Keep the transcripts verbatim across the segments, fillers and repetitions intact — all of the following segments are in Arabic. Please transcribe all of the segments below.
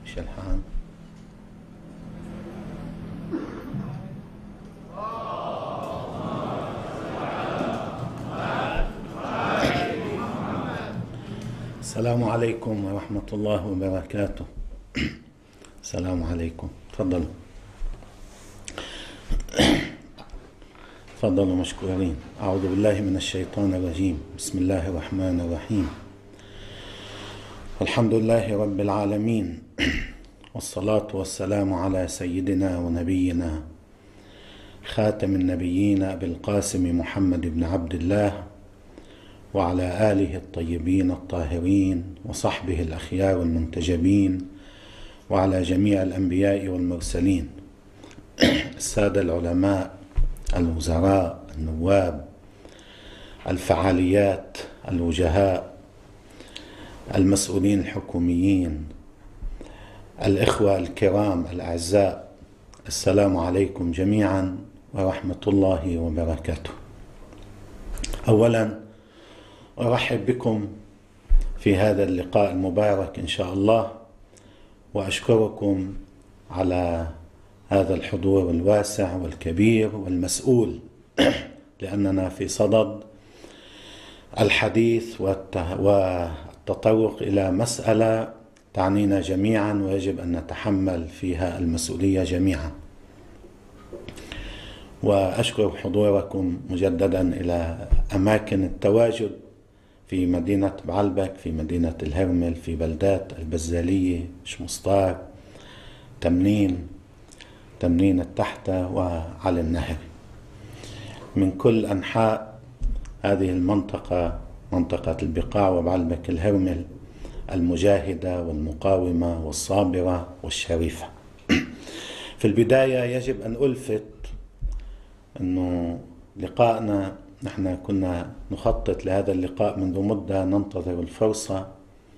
شلحان. السلام عليكم ورحمة الله وبركاته. السلام عليكم. تفضلوا تفضلوا مشكورين. أعوذ بالله من الشيطان الرجيم. بسم الله الرحمن الرحيم. الحمد لله رب العالمين، والصلاة والسلام على سيدنا ونبينا خاتم النبيين أبي القاسم محمد بن عبد الله، وعلى آله الطيبين الطاهرين، وصحبه الأخيار المنتجبين، وعلى جميع الأنبياء والمرسلين، السادة العلماء، الوزراء، النواب، الفعاليات، الوجهاء، المسؤولين الحكوميين، الإخوة الكرام الأعزاء، السلام عليكم جميعا ورحمة الله وبركاته. أولا أرحب بكم في هذا اللقاء المبارك إن شاء الله، وأشكركم على هذا الحضور الواسع والكبير والمسؤول، لأننا في صدد الحديث والتطرق إلى مسألة تعنينا جميعا، ويجب أن نتحمل فيها المسؤولية جميعا. وأشكر حضوركم مجددا إلى أماكن التواجد في مدينة بعلبك، في مدينة الهرمل، في بلدات البزالية، شمسطار، تمنين، تمنين التحتة، وعلى النهر، من كل أنحاء هذه المنطقة، منطقة البقاع وبعلبك الهرمل المجاهدة والمقاومة والصابرة والشريفة. في البداية يجب أن ألفت أنه لقائنا، نحن كنا نخطط لهذا اللقاء منذ مدة، ننتظر الفرصة،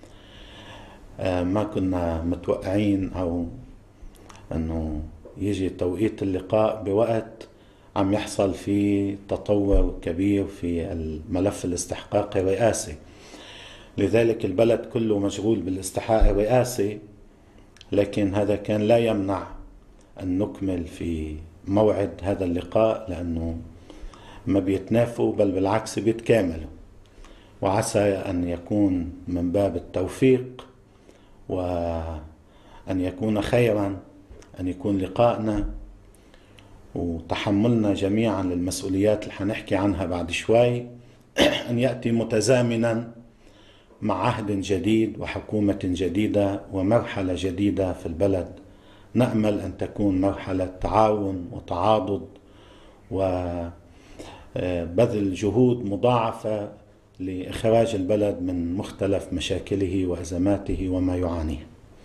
ما كنا متوقعين أو أنه يجي توقيت اللقاء بوقت عم يحصل فيه تطور كبير في الملف الاستحقاقي الرئاسي. لذلك البلد كله مشغول بالاستحقاق الرئاسي، لكن هذا كان لا يمنع أن نكمل في موعد هذا اللقاء، لأنه ما بيتنافوا بل بالعكس بيتكاملوا، وعسى أن يكون من باب التوفيق وأن يكون خيرا، أن يكون لقائنا وتحملنا جميعا للمسؤوليات اللي حنحكي عنها بعد شوي أن يأتي متزامنا مع عهد جديد وحكومة جديدة ومرحلة جديدة في البلد. نأمل أن تكون مرحلة تعاون وتعاضد وبذل جهود مضاعفة لإخراج البلد من مختلف مشاكله وأزماته وما يعانيه.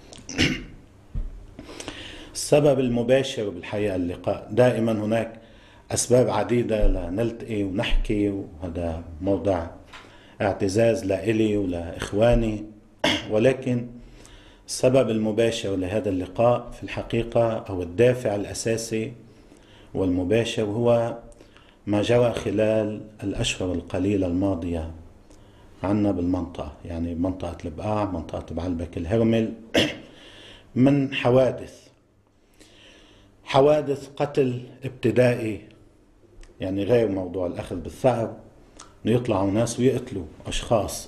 السبب المباشر بالحقيقة اللقاء، دائما هناك أسباب عديدة لنلتقي ونحكي، وهذا موضع اعتزاز لإلي ولإخواني، ولكن السبب المباشر لهذا اللقاء في الحقيقة أو الدافع الأساسي والمباشر هو ما جرى خلال الأشهر القليلة الماضية عنا بالمنطقة، يعني منطقة البقاع، منطقة بعلبك الهرمل، من حوادث حوادث قتل ابتدائي، يعني غير موضوع الأخذ بالثأر، إنه يطلعوا ناس ويقتلوا أشخاص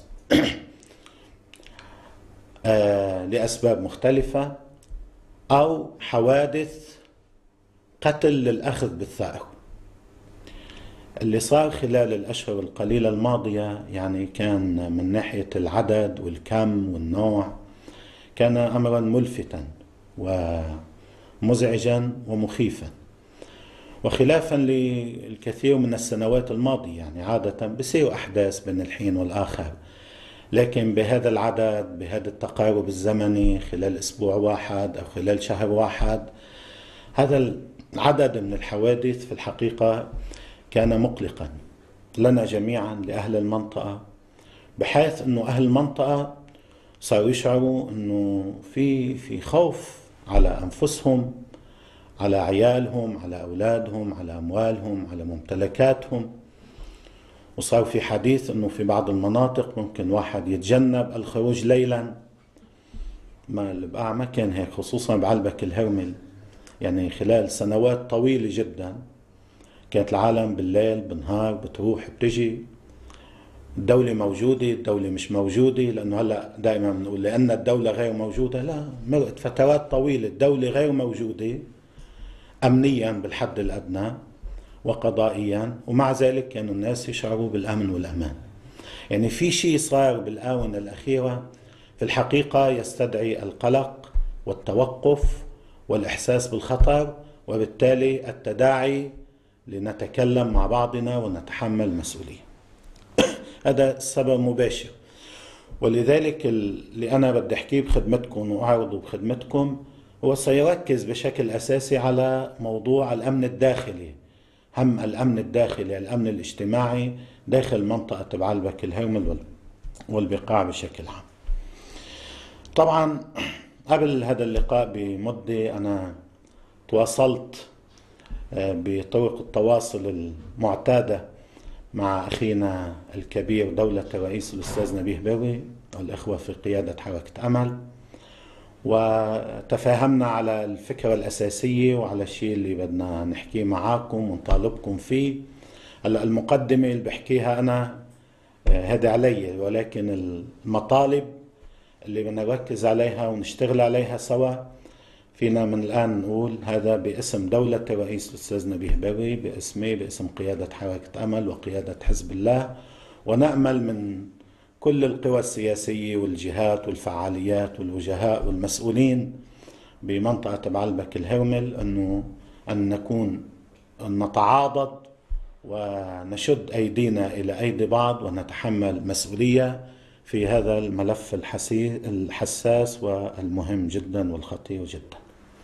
آه لأسباب مختلفة، أو حوادث قتل للأخذ بالثأر. اللي صار خلال الأشهر القليلة الماضية يعني كان من ناحية العدد والكم والنوع كان أمرا ملفتا ومزعجا ومخيفا، وخلافا للكثير من السنوات الماضية. يعني عادة بصير أحداث بين الحين والآخر، لكن بهذا العدد، بهذا التقارب الزمني، خلال أسبوع واحد أو خلال شهر واحد، هذا العدد من الحوادث في الحقيقة كان مقلقا لنا جميعا، لأهل المنطقة، بحيث أنه أهل المنطقة صاروا يشعروا أنه في في خوف على أنفسهم، على عيالهم، على أولادهم، على أموالهم، على ممتلكاتهم. وصار في حديث أنه في بعض المناطق ممكن واحد يتجنب الخروج ليلا ما البقاع ما كان هيك، خصوصا بعلبك الهرمل. يعني خلال سنوات طويلة جدا كانت العالم بالليل بالنهار بتروح بتجي، الدولة موجودة الدولة مش موجودة، لأنه هلأ دائما بنقول لأن الدولة غير موجودة. لا، مرقت فترات طويلة الدولة غير موجودة أمنيا بالحد الأدنى وقضائيا، ومع ذلك كانوا الناس يشعروا بالأمن والأمان. يعني في شيء صار بالآونة الأخيرة في الحقيقة يستدعي القلق والتوقف والإحساس بالخطر، وبالتالي التداعي لنتكلم مع بعضنا ونتحمل مسؤولية. هذا السبب مباشر، ولذلك اللي أنا بدي أحكيه بخدمتكم وأعرضه بخدمتكم هو سيركز بشكل أساسي على موضوع الأمن الداخلي، هم الأمن الداخلي، الأمن الاجتماعي داخل منطقة بعلبك الهرمل والبقاع بشكل عام. طبعا قبل هذا اللقاء بمدة أنا تواصلت بطرق التواصل المعتادة مع أخينا الكبير دولة الرئيس الأستاذ نبيه بري والإخوة في قيادة حركة أمل، وتفاهمنا على الفكرة الأساسية وعلى الشيء اللي بدنا نحكيه معاكم ونطالبكم فيه. هلا المقدمة اللي بحكيها أنا هذا علي، ولكن المطالب اللي بدنا نركز عليها ونشتغل عليها سوا فينا من الآن نقول هذا باسم دولة الرئيس الأستاذ نبيه بري، باسمي باسم قيادة حركة أمل وقيادة حزب الله، ونأمل من كل القوى السياسية والجهات والفعاليات والوجهاء والمسؤولين بمنطقة بعلبك الهرمل أنه أن نكون أن نتعاضد ونشد أيدينا إلى أيدي بعض ونتحمل مسؤولية في هذا الملف الحساس والمهم جدا والخطير جدا.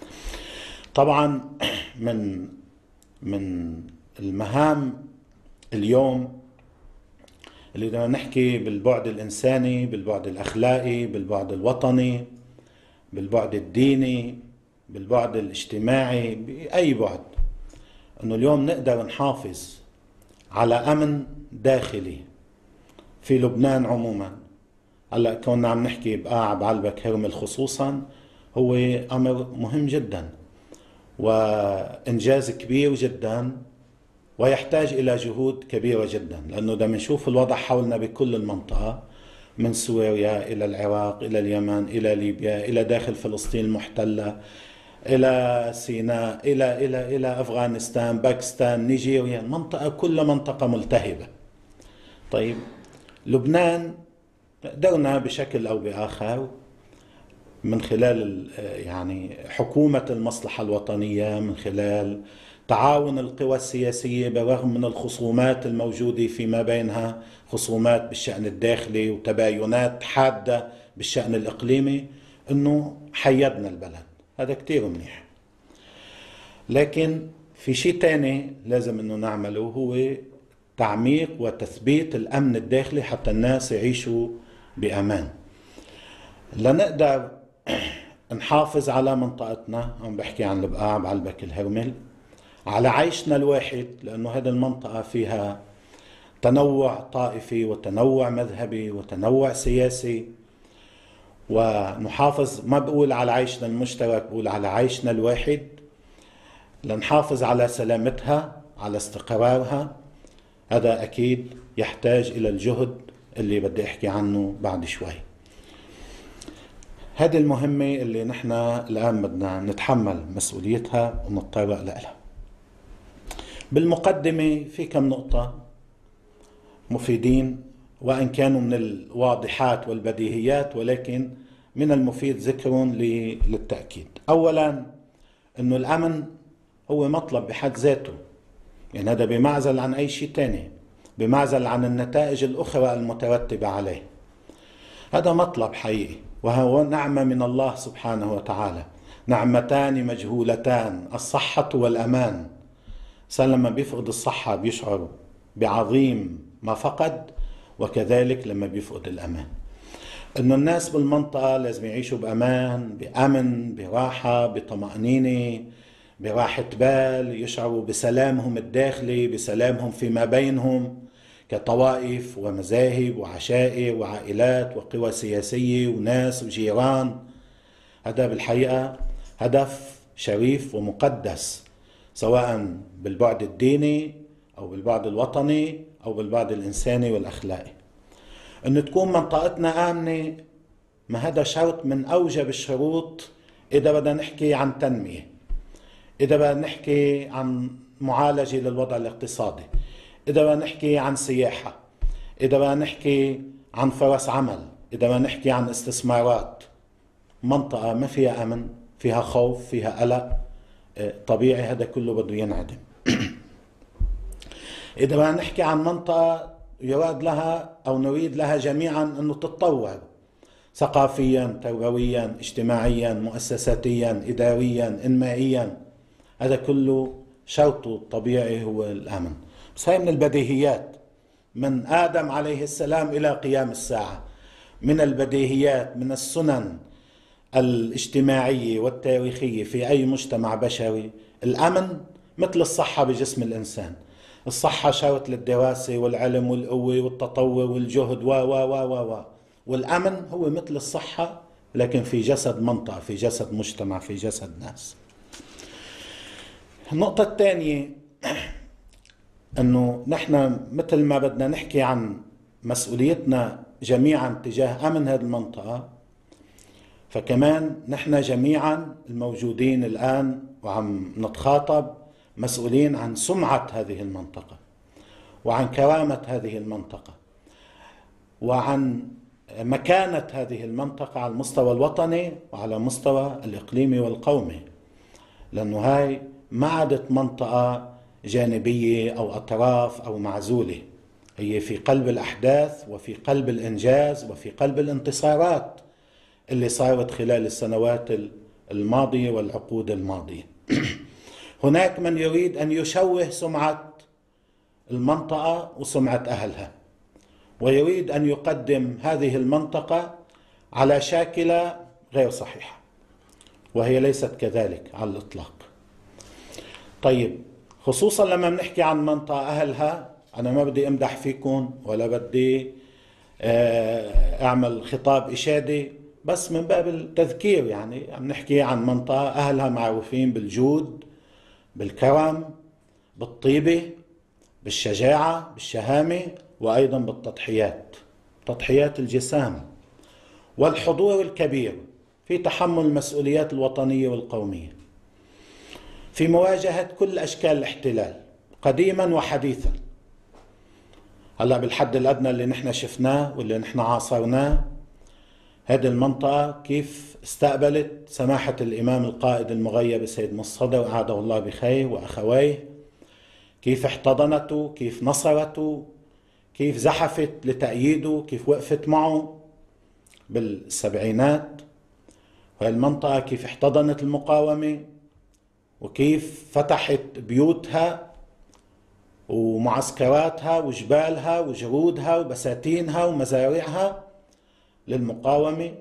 طبعا من من المهام اليوم اللي بدنا نحكي بالبعد الإنساني، بالبعد الأخلاقي، بالبعد الوطني، بالبعد الديني، بالبعد الاجتماعي، بأي بعد، أنه اليوم نقدر نحافظ على أمن داخلي في لبنان عموما. هلا كنا عم نحكي بقاع بعلبك هرمل خصوصا، هو أمر مهم جدا وإنجاز كبير جدا ويحتاج إلى جهود كبيرة جدا، لأنه دا منشوف الوضع حولنا بكل المنطقة، من سوريا إلى العراق إلى اليمن إلى ليبيا إلى داخل فلسطين المحتلة إلى سيناء إلى إلى إلى أفغانستان باكستان نيجيريا، المنطقة كل منطقة ملتهبة. طيب لبنان قدرنا بشكل أو بآخر من خلال يعني حكومة المصلحة الوطنية، من خلال تعاون القوى السياسية بالرغم من الخصومات الموجودة فيما بينها، خصومات بالشأن الداخلي وتباينات حادة بالشأن الإقليمي، أنه حيدنا البلد. هذا كتير منيح، لكن في شيء تاني لازم أنه نعمله، هو تعميق وتثبيت الأمن الداخلي حتى الناس يعيشوا بأمان. لنقدر نحافظ على منطقتنا، عم بحكي عن البقاع بعلبك الهرمل، على عيشنا الواحد، لأنه هذه المنطقة فيها تنوع طائفي وتنوع مذهبي وتنوع سياسي، ونحافظ، ما بقول على عيشنا المشترك، بقول على عيشنا الواحد، لنحافظ على سلامتها على استقرارها. هذا أكيد يحتاج إلى الجهد اللي بدي أحكي عنه بعد شوي. هذه المهمة اللي نحن الآن بدنا نتحمل مسؤوليتها ونتطرق لها. بالمقدمة في كم نقطة مفيدين، وإن كانوا من الواضحات والبديهيات، ولكن من المفيد ذكرهم للتأكيد. أولا أنه الأمن هو مطلب بحد ذاته، يعني هذا بمعزل عن أي شيء تاني، بمعزل عن النتائج الأخرى المترتبة عليه. هذا مطلب حقيقي وهو نعمة من الله سبحانه وتعالى، نعمتان مجهولتان، الصحة والأمان. الإنسان لما بيفقد الصحة بيشعر بعظيم ما فقد، وكذلك لما بيفقد الأمان. إنه الناس بالمنطقة لازم يعيشوا بأمان، بأمن، براحة، بطمأنينة، براحة بال، يشعروا بسلامهم الداخلي، بسلامهم فيما بينهم كطوائف ومذاهب وعشائر وعائلات وقوى سياسية وناس وجيران. هذا بالحقيقة هدف شريف ومقدس، سواء بالبعد الديني أو بالبعد الوطني أو بالبعد الإنساني والأخلاقي. أن تكون منطقتنا آمنة، ما هذا شرط من أوجب الشروط إذا بدنا نحكي عن تنمية، إذا بدنا نحكي عن معالجة للوضع الاقتصادي، إذا بدنا نحكي عن سياحة، إذا بدنا نحكي عن فرص عمل، إذا بدنا نحكي عن استثمارات. منطقة ما فيها أمن، فيها خوف، فيها قلق، طبيعي هذا كله بده ينعدم. إذا بدنا نحكي عن منطقة يراد لها أو نريد لها جميعا أنه تتطور ثقافيا، تربويا، اجتماعيا، مؤسساتيا، إداريا، إنمائيا، هذا كله شرطه الطبيعي هو الأمن. بس هاي من البديهيات، من آدم عليه السلام إلى قيام الساعة، من البديهيات، من السنن الاجتماعية والتاريخية في أي مجتمع بشري. الأمن مثل الصحة بجسم الإنسان، الصحة شرط للدراسة والعلم والقوة والتطور والجهد و و و و والأمن هو مثل الصحة لكن في جسد منطقة، في جسد مجتمع، في جسد ناس. النقطة الثانية أنه نحن مثل ما بدنا نحكي عن مسؤوليتنا جميعا تجاه أمن هذه المنطقة، فكمان نحن جميعا الموجودين الآن وعم نتخاطب مسؤولين عن سمعة هذه المنطقة وعن كرامة هذه المنطقة وعن مكانة هذه المنطقة على المستوى الوطني وعلى المستوى الإقليمي والقومي، لأنه هاي ما عادت منطقة جانبية أو أطراف أو معزولة، هي في قلب الأحداث وفي قلب الإنجاز وفي قلب الانتصارات اللي صارت خلال السنوات الماضية والعقود الماضية. هناك من يريد أن يشوه سمعة المنطقة وسمعة أهلها، ويريد أن يقدم هذه المنطقة على شاكلة غير صحيحة، وهي ليست كذلك على الإطلاق. طيب، خصوصا لما بنحكي عن منطقة أهلها، أنا ما بدي أمدح فيكم ولا بدي أعمل خطاب إشادي، بس من باب التذكير. يعني عم نحكي عن منطقة أهلها معروفين بالجود، بالكرم، بالطيبة، بالشجاعة، بالشهامة، وأيضا بالتضحيات، تضحيات الجسام والحضور الكبير في تحمل المسؤوليات الوطنية والقومية في مواجهة كل أشكال الاحتلال قديما وحديثا. هلأ بالحد الأدنى اللي نحن شفناه واللي نحن عاصرناه، هذه المنطقة كيف استقبلت سماحة الإمام القائد المغيب السيد مصطفى أعاده الله بخير وأخويه، كيف احتضنته، كيف نصرته، كيف زحفت لتأييده، كيف وقفت معه بالسبعينات. وهالمنطقة كيف احتضنت المقاومة، وكيف فتحت بيوتها ومعسكراتها وجبالها وجرودها وبساتينها ومزارعها للمقاومة.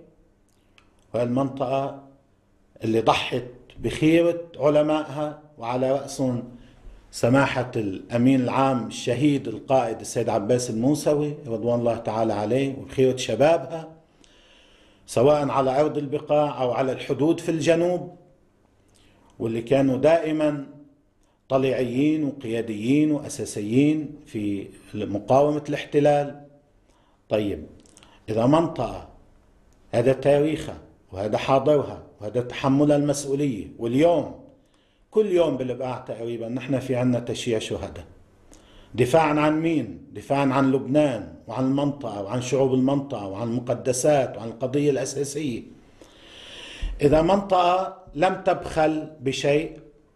وهالمنطقة اللي ضحت بخيرة علمائها وعلى رأسهم سماحة الأمين العام الشهيد القائد السيد عباس الموسوي رضوان الله تعالى عليه، وبخيرة شبابها سواء على أرض البقاع أو على الحدود في الجنوب، واللي كانوا دائما طليعيين وقياديين وأساسيين في مقاومة الاحتلال. طيب، إذا منطقة هذا تاريخها وهذا حاضرها وهذا تحملها المسؤولية، واليوم كل يوم بالبقاع تقريبا نحن في عنا تشييع شهداء، دفاعا عن مين؟ دفاعا عن لبنان وعن المنطقة وعن شعوب المنطقة وعن المقدسات وعن القضية الأساسية. إذا منطقة لم تبخل بشيء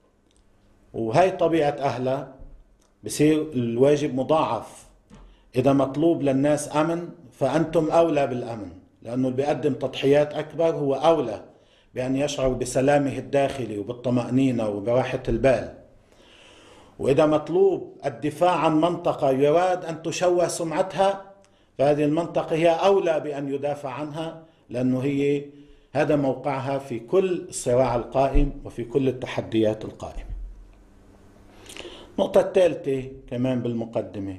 وهي طبيعة أهلها، بصير الواجب مضاعف. إذا مطلوب للناس أمن فأنتم أولى بالأمن، لأنه اللي بيقدم تضحيات أكبر هو أولى بأن يشعر بسلامه الداخلي وبالطمأنينة وبراحة البال. وإذا مطلوب الدفاع عن منطقة يراد أن تشوه سمعتها، فهذه المنطقة هي أولى بأن يدافع عنها، لأنه هي هذا موقعها في كل الصراع القائم وفي كل التحديات القائمة. النقطة الثالثة كمان بالمقدمة،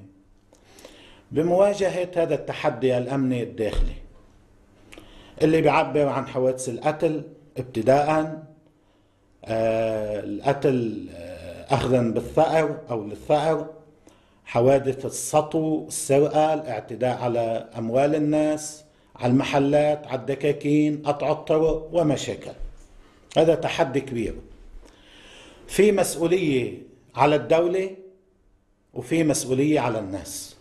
بمواجهة هذا التحدي الأمني الداخلي اللي بيعبر عن حوادث القتل ابتداء آه القتل آه أخذا بالثأر أو للثأر، حوادث السطو، السرقة، الاعتداء على أموال الناس، على المحلات، على الدكاكين، قطع الطرق ومشاكل. هذا تحدي كبير. في مسؤولية على الدولة وفي مسؤولية على الناس.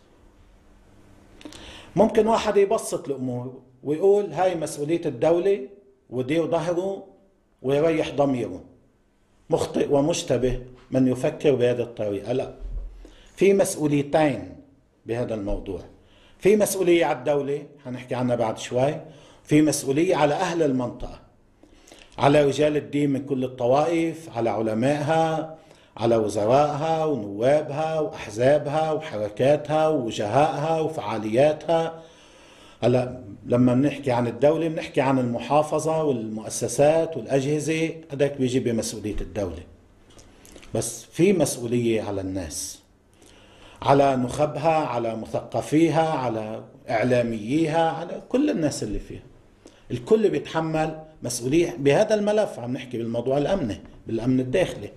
ممكن واحد يبسط الأمور ويقول هاي مسؤولية الدولة ودير ظهره ويريح ضميره. مخطئ ومشتبه من يفكر بهذه الطريقة. لا، في مسؤوليتين بهذا الموضوع. في مسؤولية على الدولة هنحكي عنها بعد شوي، في مسؤولية على أهل المنطقة، على رجال الدين من كل الطوائف، على علمائها، على وزرائها ونوابها وأحزابها وحركاتها ووجهائها وفعالياتها. هلا لما بنحكي عن الدولة بنحكي عن المحافظة والمؤسسات والأجهزة، هذاك بيجي بمسؤولية الدولة. بس في مسؤولية على الناس، على نخبها، على مثقفيها، على إعلامييها، على كل الناس اللي فيها. الكل بيتحمل مسؤولية بهذا الملف. عم نحكي بالموضوع الأمني، بالأمن الداخلي.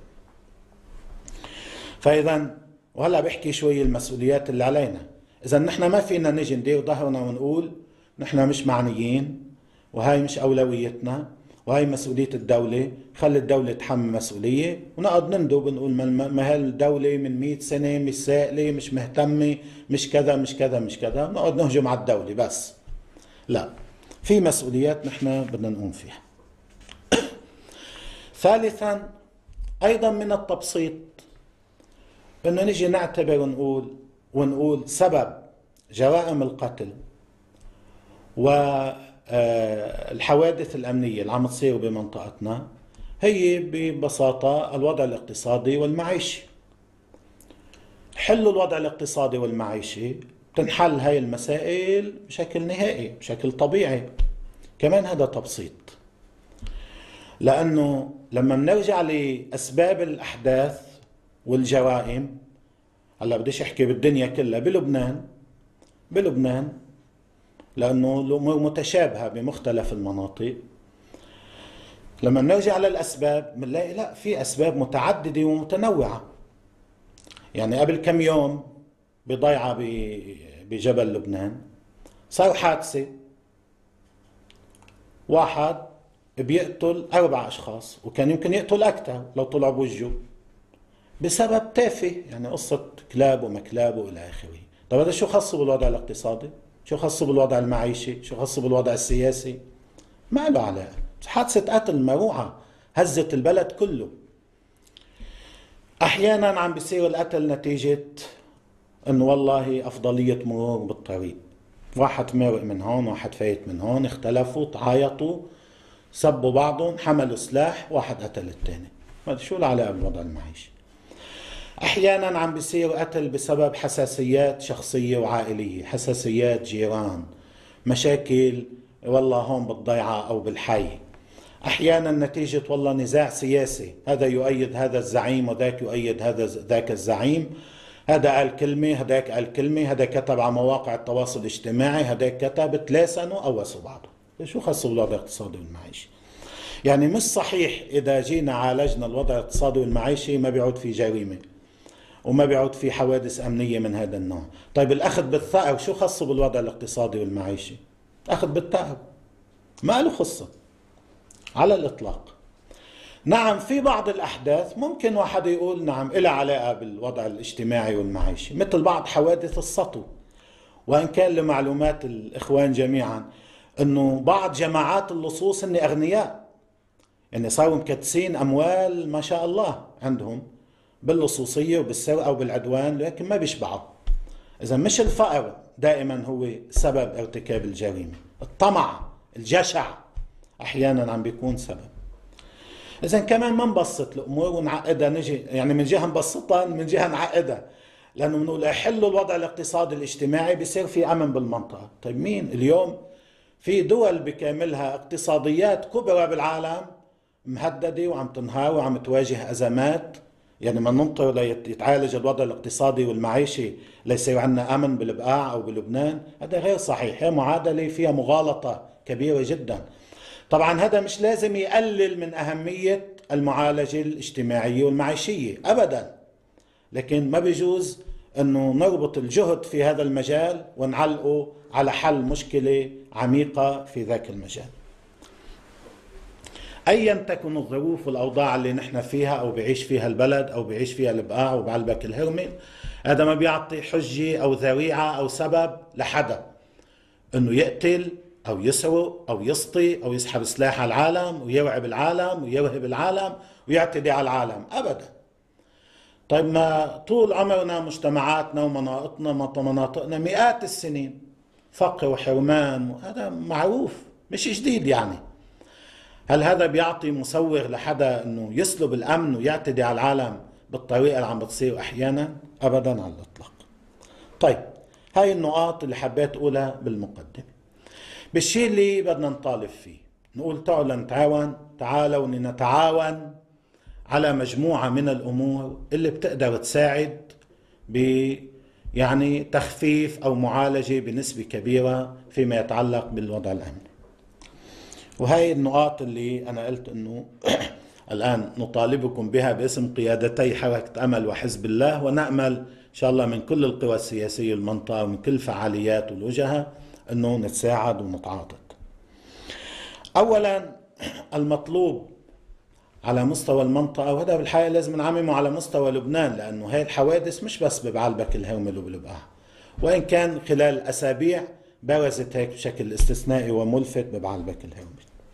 فإذا وهلا بحكي شوي المسؤوليات اللي علينا. إذا نحن ما فينا نجي ندير ظهرنا ونقول نحن مش معنيين وهاي مش أولويتنا وهي مسؤولية الدولة، خلي الدولة تحمل مسؤولية، ونقعد نندب ونقول ما هالدولة من مئة سنة مش سائلة، مش مهتمة، مش كذا مش كذا مش كذا، نقعد نهجم على الدولة بس. لا، في مسؤوليات نحن بدنا نقوم فيها. ثالثا أيضا من التبسيط أنه نجي نعتبر ونقول ونقول سبب جرائم القتل والحوادث الأمنية اللي عم تصير بمنطقتنا هي ببساطة الوضع الاقتصادي والمعيشي. حلوا الوضع الاقتصادي والمعيشي تنحل هاي المسائل بشكل نهائي، بشكل طبيعي. كمان هذا تبسيط، لأنه لما بنرجع لأسباب الأحداث والجرائم، هلا بديش أحكي بالدنيا كلها، بلبنان بلبنان لأنه الأمور متشابهة بمختلف المناطق. لما نرجع للأسباب بنلاقي لا، في أسباب متعددة ومتنوعة. يعني قبل كم يوم بضيعة بجبل لبنان صار حادثة، واحد بيقتل أربع أشخاص وكان يمكن يقتل أكثر لو طلع بوجهه بسبب تافه، يعني قصة كلاب ومكلاب وإلى آخره. طب هذا شو خصه بالوضع الاقتصادي؟ شو خصه بالوضع المعيشي؟ شو خصه بالوضع السياسي؟ ما له علاقة. حادثة قتل مروعة هزت البلد كله. أحيانا عم بيصير القتل نتيجة إنه والله أفضلية مرور بالطريق، واحد مارق من هون واحد فايت من هون، اختلفوا، تعايطوا، سبوا بعضهم، حملوا سلاح، واحد قتل الثاني. هذا شو العلاقة بالوضع المعيشي؟ أحيانا عم بيصير قتل بسبب حساسيات شخصية وعائلية، حساسيات جيران، مشاكل والله هون بالضيعة أو بالحي. أحيانا نتيجة والله نزاع سياسي، هذا يؤيد هذا الزعيم وذاك يؤيد هذا ذاك الزعيم، هذا قال كلمة هذاك قال كلمة، هذا كتب على مواقع التواصل الاجتماعي هذاك كتب، تلاسنوا قوسوا بعض. شو خصوا بالوضع الاقتصادي والمعيشي؟ يعني مش صحيح إذا جينا عالجنا الوضع الاقتصادي والمعيشي ما بيعود في جريمة وما بيعود في حوادث أمنية من هذا النوع. طيب الأخذ بالثأر شو خصه بالوضع الاقتصادي والمعيشي؟ أخذ بالثأر ما له خصة على الإطلاق. نعم في بعض الأحداث ممكن واحد يقول نعم إلها علاقة بالوضع الاجتماعي والمعيشي، مثل بعض حوادث السطو. وإن كان لمعلومات الإخوان جميعا أنه بعض جماعات اللصوص هن أغنياء، يعني صاروا مكتسين أموال ما شاء الله عندهم باللصوصية وبالسرقة وبالعدوان، لكن ما بيشبعوا. إذا مش الفقر دائما هو سبب ارتكاب الجريمة، الطمع الجشع أحيانا عم بيكون سبب. إذا كمان ما نبسط الأمور ونعقدها، نجي يعني من جهة نبسطها من جهة نعقدها، لأنه بنقول يحلوا الوضع الاقتصادي الاجتماعي بيصير في أمن بالمنطقة. طيب مين اليوم في دول بكاملها اقتصاديات كبرى بالعالم مهددة وعم تنهار وعم تواجه أزمات، يعني ما ننطر ليتعالج الوضع الاقتصادي والمعيشي ليصير عندنا أمن بالبقاع أو بلبنان؟ هذا غير صحيح، هي معادلة فيها مغالطة كبيرة جدا. طبعا هذا مش لازم يقلل من أهمية المعالجة الاجتماعية والمعيشية أبدا، لكن ما بيجوز أنه نربط الجهد في هذا المجال ونعلقه على حل مشكلة عميقة في ذاك المجال. أيا تكن الظروف والأوضاع اللي نحن فيها أو بيعيش فيها البلد أو بيعيش فيها البقاع وبعلبك الهرمل، هذا ما بيعطي حجة أو ذريعة أو سبب لحدا أنه يقتل أو يسرق أو يسطي أو يسحب سلاح على العالم ويرعب العالم ويرهب العالم ويعتدي على العالم أبدا. طيب ما طول عمرنا مجتمعاتنا ومناطقنا مناطقنا مئات السنين فقر وحرمان، وهذا معروف مش جديد يعني. هل هذا بيعطي مسوغ لحدا انه يسلب الامن ويعتدي على العالم بالطريقه اللي عم بتصير احيانا؟ ابدا على الاطلاق. طيب هاي النقاط اللي حبيت اقولها بالمقدمه. بالشيء اللي بدنا نطالب فيه نقول تعالوا نتعاون، تعالوا نتعاون على مجموعه من الامور اللي بتقدر تساعد ب يعني تخفيف او معالجه بنسبه كبيره فيما يتعلق بالوضع الامني. وهي النقاط اللي أنا قلت أنه الآن نطالبكم بها باسم قيادتي حركة أمل وحزب الله، ونأمل إن شاء الله من كل القوى السياسية المنطقة ومن كل الفعاليات والوجهة أنه نتساعد ونتعاضد. أولا المطلوب على مستوى المنطقة، وهذا بالحقيقة لازم نعممه على مستوى لبنان، لأنه هاي الحوادث مش بس ببعلبك الهرمل وبالبقاع، وإن كان خلال أسابيع برزت هيك بشكل استثنائي وملفت ببعلبك الهرمل.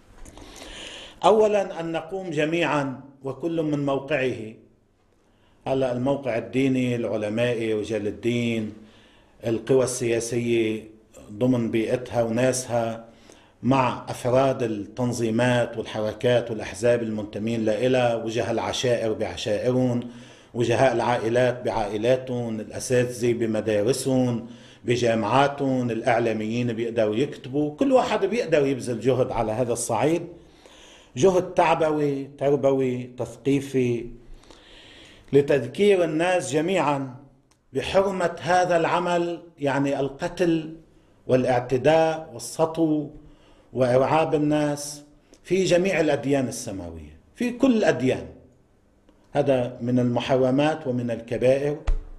أولا أن نقوم جميعا وكل من موقعه، هلا الموقع الديني، العلمائي، رجال الدين، القوى السياسية ضمن بيئتها وناسها، مع أفراد التنظيمات والحركات والأحزاب المنتمين لها، وجهاء العشائر بعشائرهم، وجهاء العائلات بعائلاتهم، الأساتذة بمدارسهم بجامعاتهم، الإعلاميين بيقدروا يكتبوا، كل واحد بيقدر يبذل جهد على هذا الصعيد، جهد تعبوي تربوي تثقيفي لتذكير الناس جميعا بحرمة هذا العمل، يعني القتل والاعتداء والسطو وإرعاب الناس في جميع الأديان السماوية، في كل الأديان. هذا من المحرمات ومن الكبائر،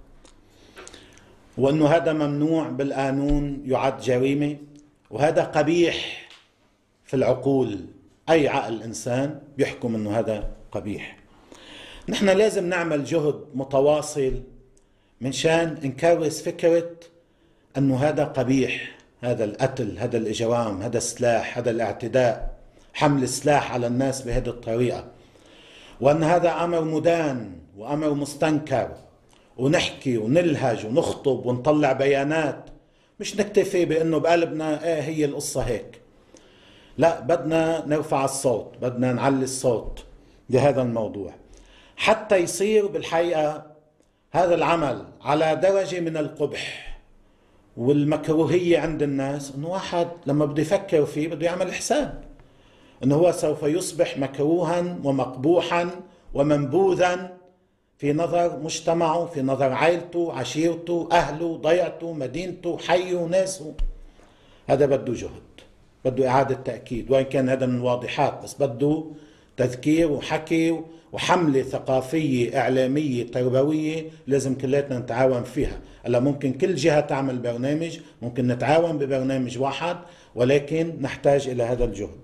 وأنه هذا ممنوع بالقانون، يعد جريمة، وهذا قبيح في العقول. أي عقل إنسان بيحكم أنه هذا قبيح. نحن لازم نعمل جهد متواصل من شان نكرس فكرة أنه هذا قبيح، هذا القتل، هذا الإجرام، هذا السلاح، هذا الاعتداء، حمل السلاح على الناس بهذه الطريقة، وأن هذا أمر مدان وأمر مستنكر، ونحكي ونلهج ونخطب ونطلع بيانات، مش نكتفي بأنه بقلبنا ايه هي القصة هيك. لا، بدنا نرفع الصوت، بدنا نعلي الصوت لهذا الموضوع حتى يصير بالحقيقة هذا العمل على درجة من القبح والمكروهية عند الناس، انه واحد لما بده يفكر فيه بده يعمل حساب انه هو سوف يصبح مكروها ومقبوحا ومنبوذا في نظر مجتمعه، في نظر عائلته، عشيرته، أهله، ضيعته، مدينته، حيه، ناسه. هذا بده جهد، بده إعادة تأكيد، وإن كان هذا من الواضحات، بس بده تذكير وحكي وحملة ثقافية إعلامية تربوية لازم كلاتنا نتعاون فيها. هلا ممكن كل جهة تعمل برنامج، ممكن نتعاون ببرنامج واحد، ولكن نحتاج إلى هذا الجهد.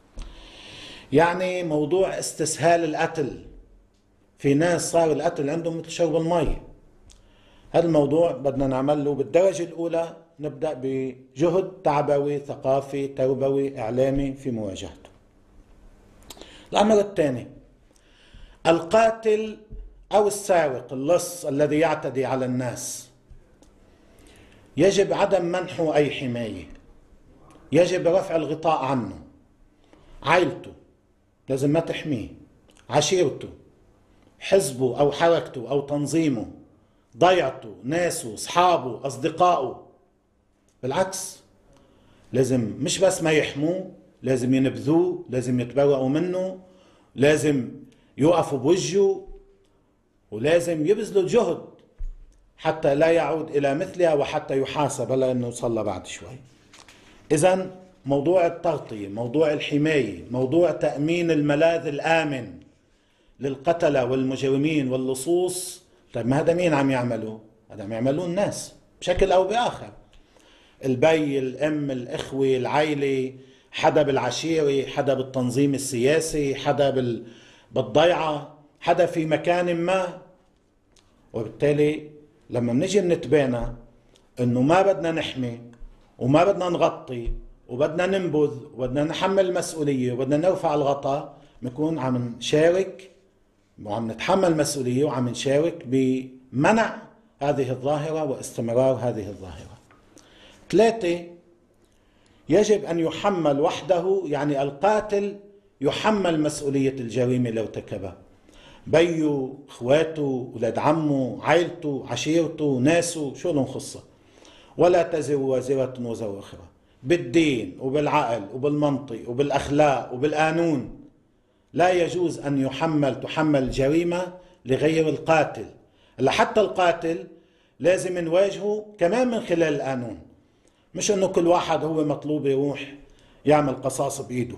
يعني موضوع استسهال القتل، في ناس صار القتل عندهم مثل شرب المي. هذا الموضوع بدنا نعمله بالدرجة الأولى، نبدأ بجهد تعبوي ثقافي تربوي إعلامي في مواجهته. الأمر الثاني، القاتل أو السارق اللص الذي يعتدي على الناس يجب عدم منحه أي حماية، يجب رفع الغطاء عنه. عائلته لازم ما تحميه، عشيرته، حزبه أو حركته أو تنظيمه، ضيعته، ناسه، أصحابه، أصدقائه. بالعكس، لازم مش بس ما يحموه، لازم ينبذوه، لازم يتبرأوا منه، لازم يوقفوا بوجهه، ولازم يبذلوا الجهد حتى لا يعود إلى مثلها وحتى يحاسب، لأنه صلى بعد شوي. إذن موضوع التغطية، موضوع الحماية، موضوع تأمين الملاذ الآمن للقتلة والمجرمين واللصوص. طيب ما هذا مين عم يعمله؟ هذا عم يعملوه الناس بشكل أو بآخر، البي، الأم، الإخوة، العائلة، حدا بالعشيرة، حدا بالتنظيم السياسي، حدا بالضيعة، حدا في مكان ما. وبالتالي لما بنجي بنتبانى انه ما بدنا نحمي وما بدنا نغطي وبدنا ننبذ وبدنا نحمل المسؤولية وبدنا نرفع الغطاء، بنكون عم نشارك وعم نتحمل مسؤولية وعم نشارك بمنع هذه الظاهرة واستمرار هذه الظاهرة. ثلاثة، يجب أن يحمل وحده، يعني القاتل يحمل مسؤولية الجريمة اللي ارتكبها، بيه، اخواته، ولاد عمه، عائلته، عشيرته، ناسه، شو لهم خصة. ولا تزر وازرة وزر أخرى، بالدين وبالعقل وبالمنطق وبالأخلاق وبالقانون لا يجوز أن يحمل تحمل الجريمة لغير القاتل. حتى القاتل لازم نواجهه كمان من خلال القانون، مش انه كل واحد هو مطلوب يروح يعمل قصاص بايده.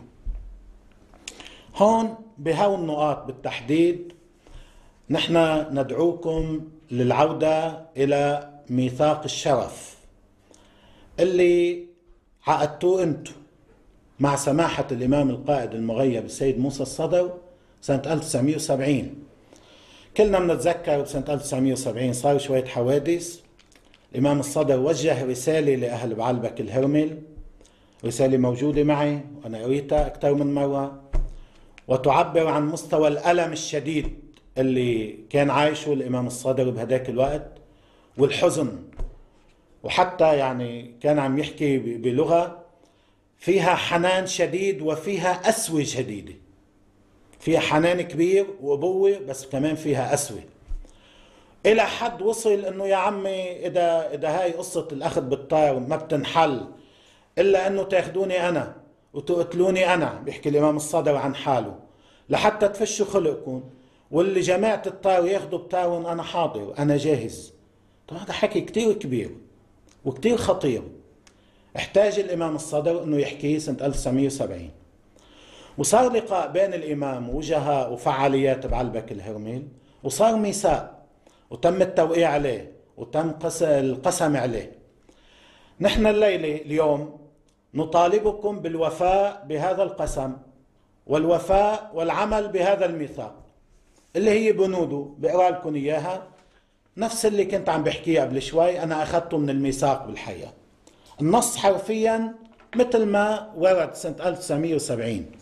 هون بهاو النقاط بالتحديد نحن ندعوكم للعودة إلى ميثاق الشرف اللي عقدتوه انتم مع سماحة الإمام القائد المغيب السيد موسى الصدر سنة ألف وتسعمئة وسبعين. كلنا بنتذكر بسنة ألف وتسعمئة وسبعين صار شوية حوادث. الإمام الصدر وجه رسالة لأهل بعلبك الهرمل، رسالة موجودة معي وأنا قريتها أكثر من مرة، وتعبر عن مستوى الألم الشديد اللي كان عايشه الإمام الصدر بهداك الوقت والحزن، وحتى يعني كان عم يحكي بلغة فيها حنان شديد وفيها قسوة شديدة، فيها حنان كبير وأبوة بس كمان فيها قسوة، إلى حد وصل إنه يا عمي إذا إذا هاي قصة الأخذ بالطار ما بتنحل إلا إنه تاخذوني أنا وتقتلوني أنا، بيحكي الإمام الصدر عن حاله، لحتى تفشوا خلقكم، واللي جماعة الطار ياخذوا بطارهم أنا حاضر، أنا جاهز. طبعا هذا حكي كتير كبير وكتير خطير، احتاج الإمام الصدر إنه يحكيه سنة ألف وتسعمئة وسبعين. وصار لقاء بين الإمام ووجهاء وفعاليات بعلبك الهرمل، وصار ميثاق وتم التوقيع عليه وتم القسم عليه. نحن الليلة اليوم نطالبكم بالوفاء بهذا القسم والوفاء والعمل بهذا الميثاق اللي هي بنوده، بقرأ لكم إياها نفس اللي كنت عم بحكيه قبل شوي، أنا أخذته من الميثاق بالحقيقة، النص حرفيا مثل ما ورد سنة ألف وتسعمئة وسبعين.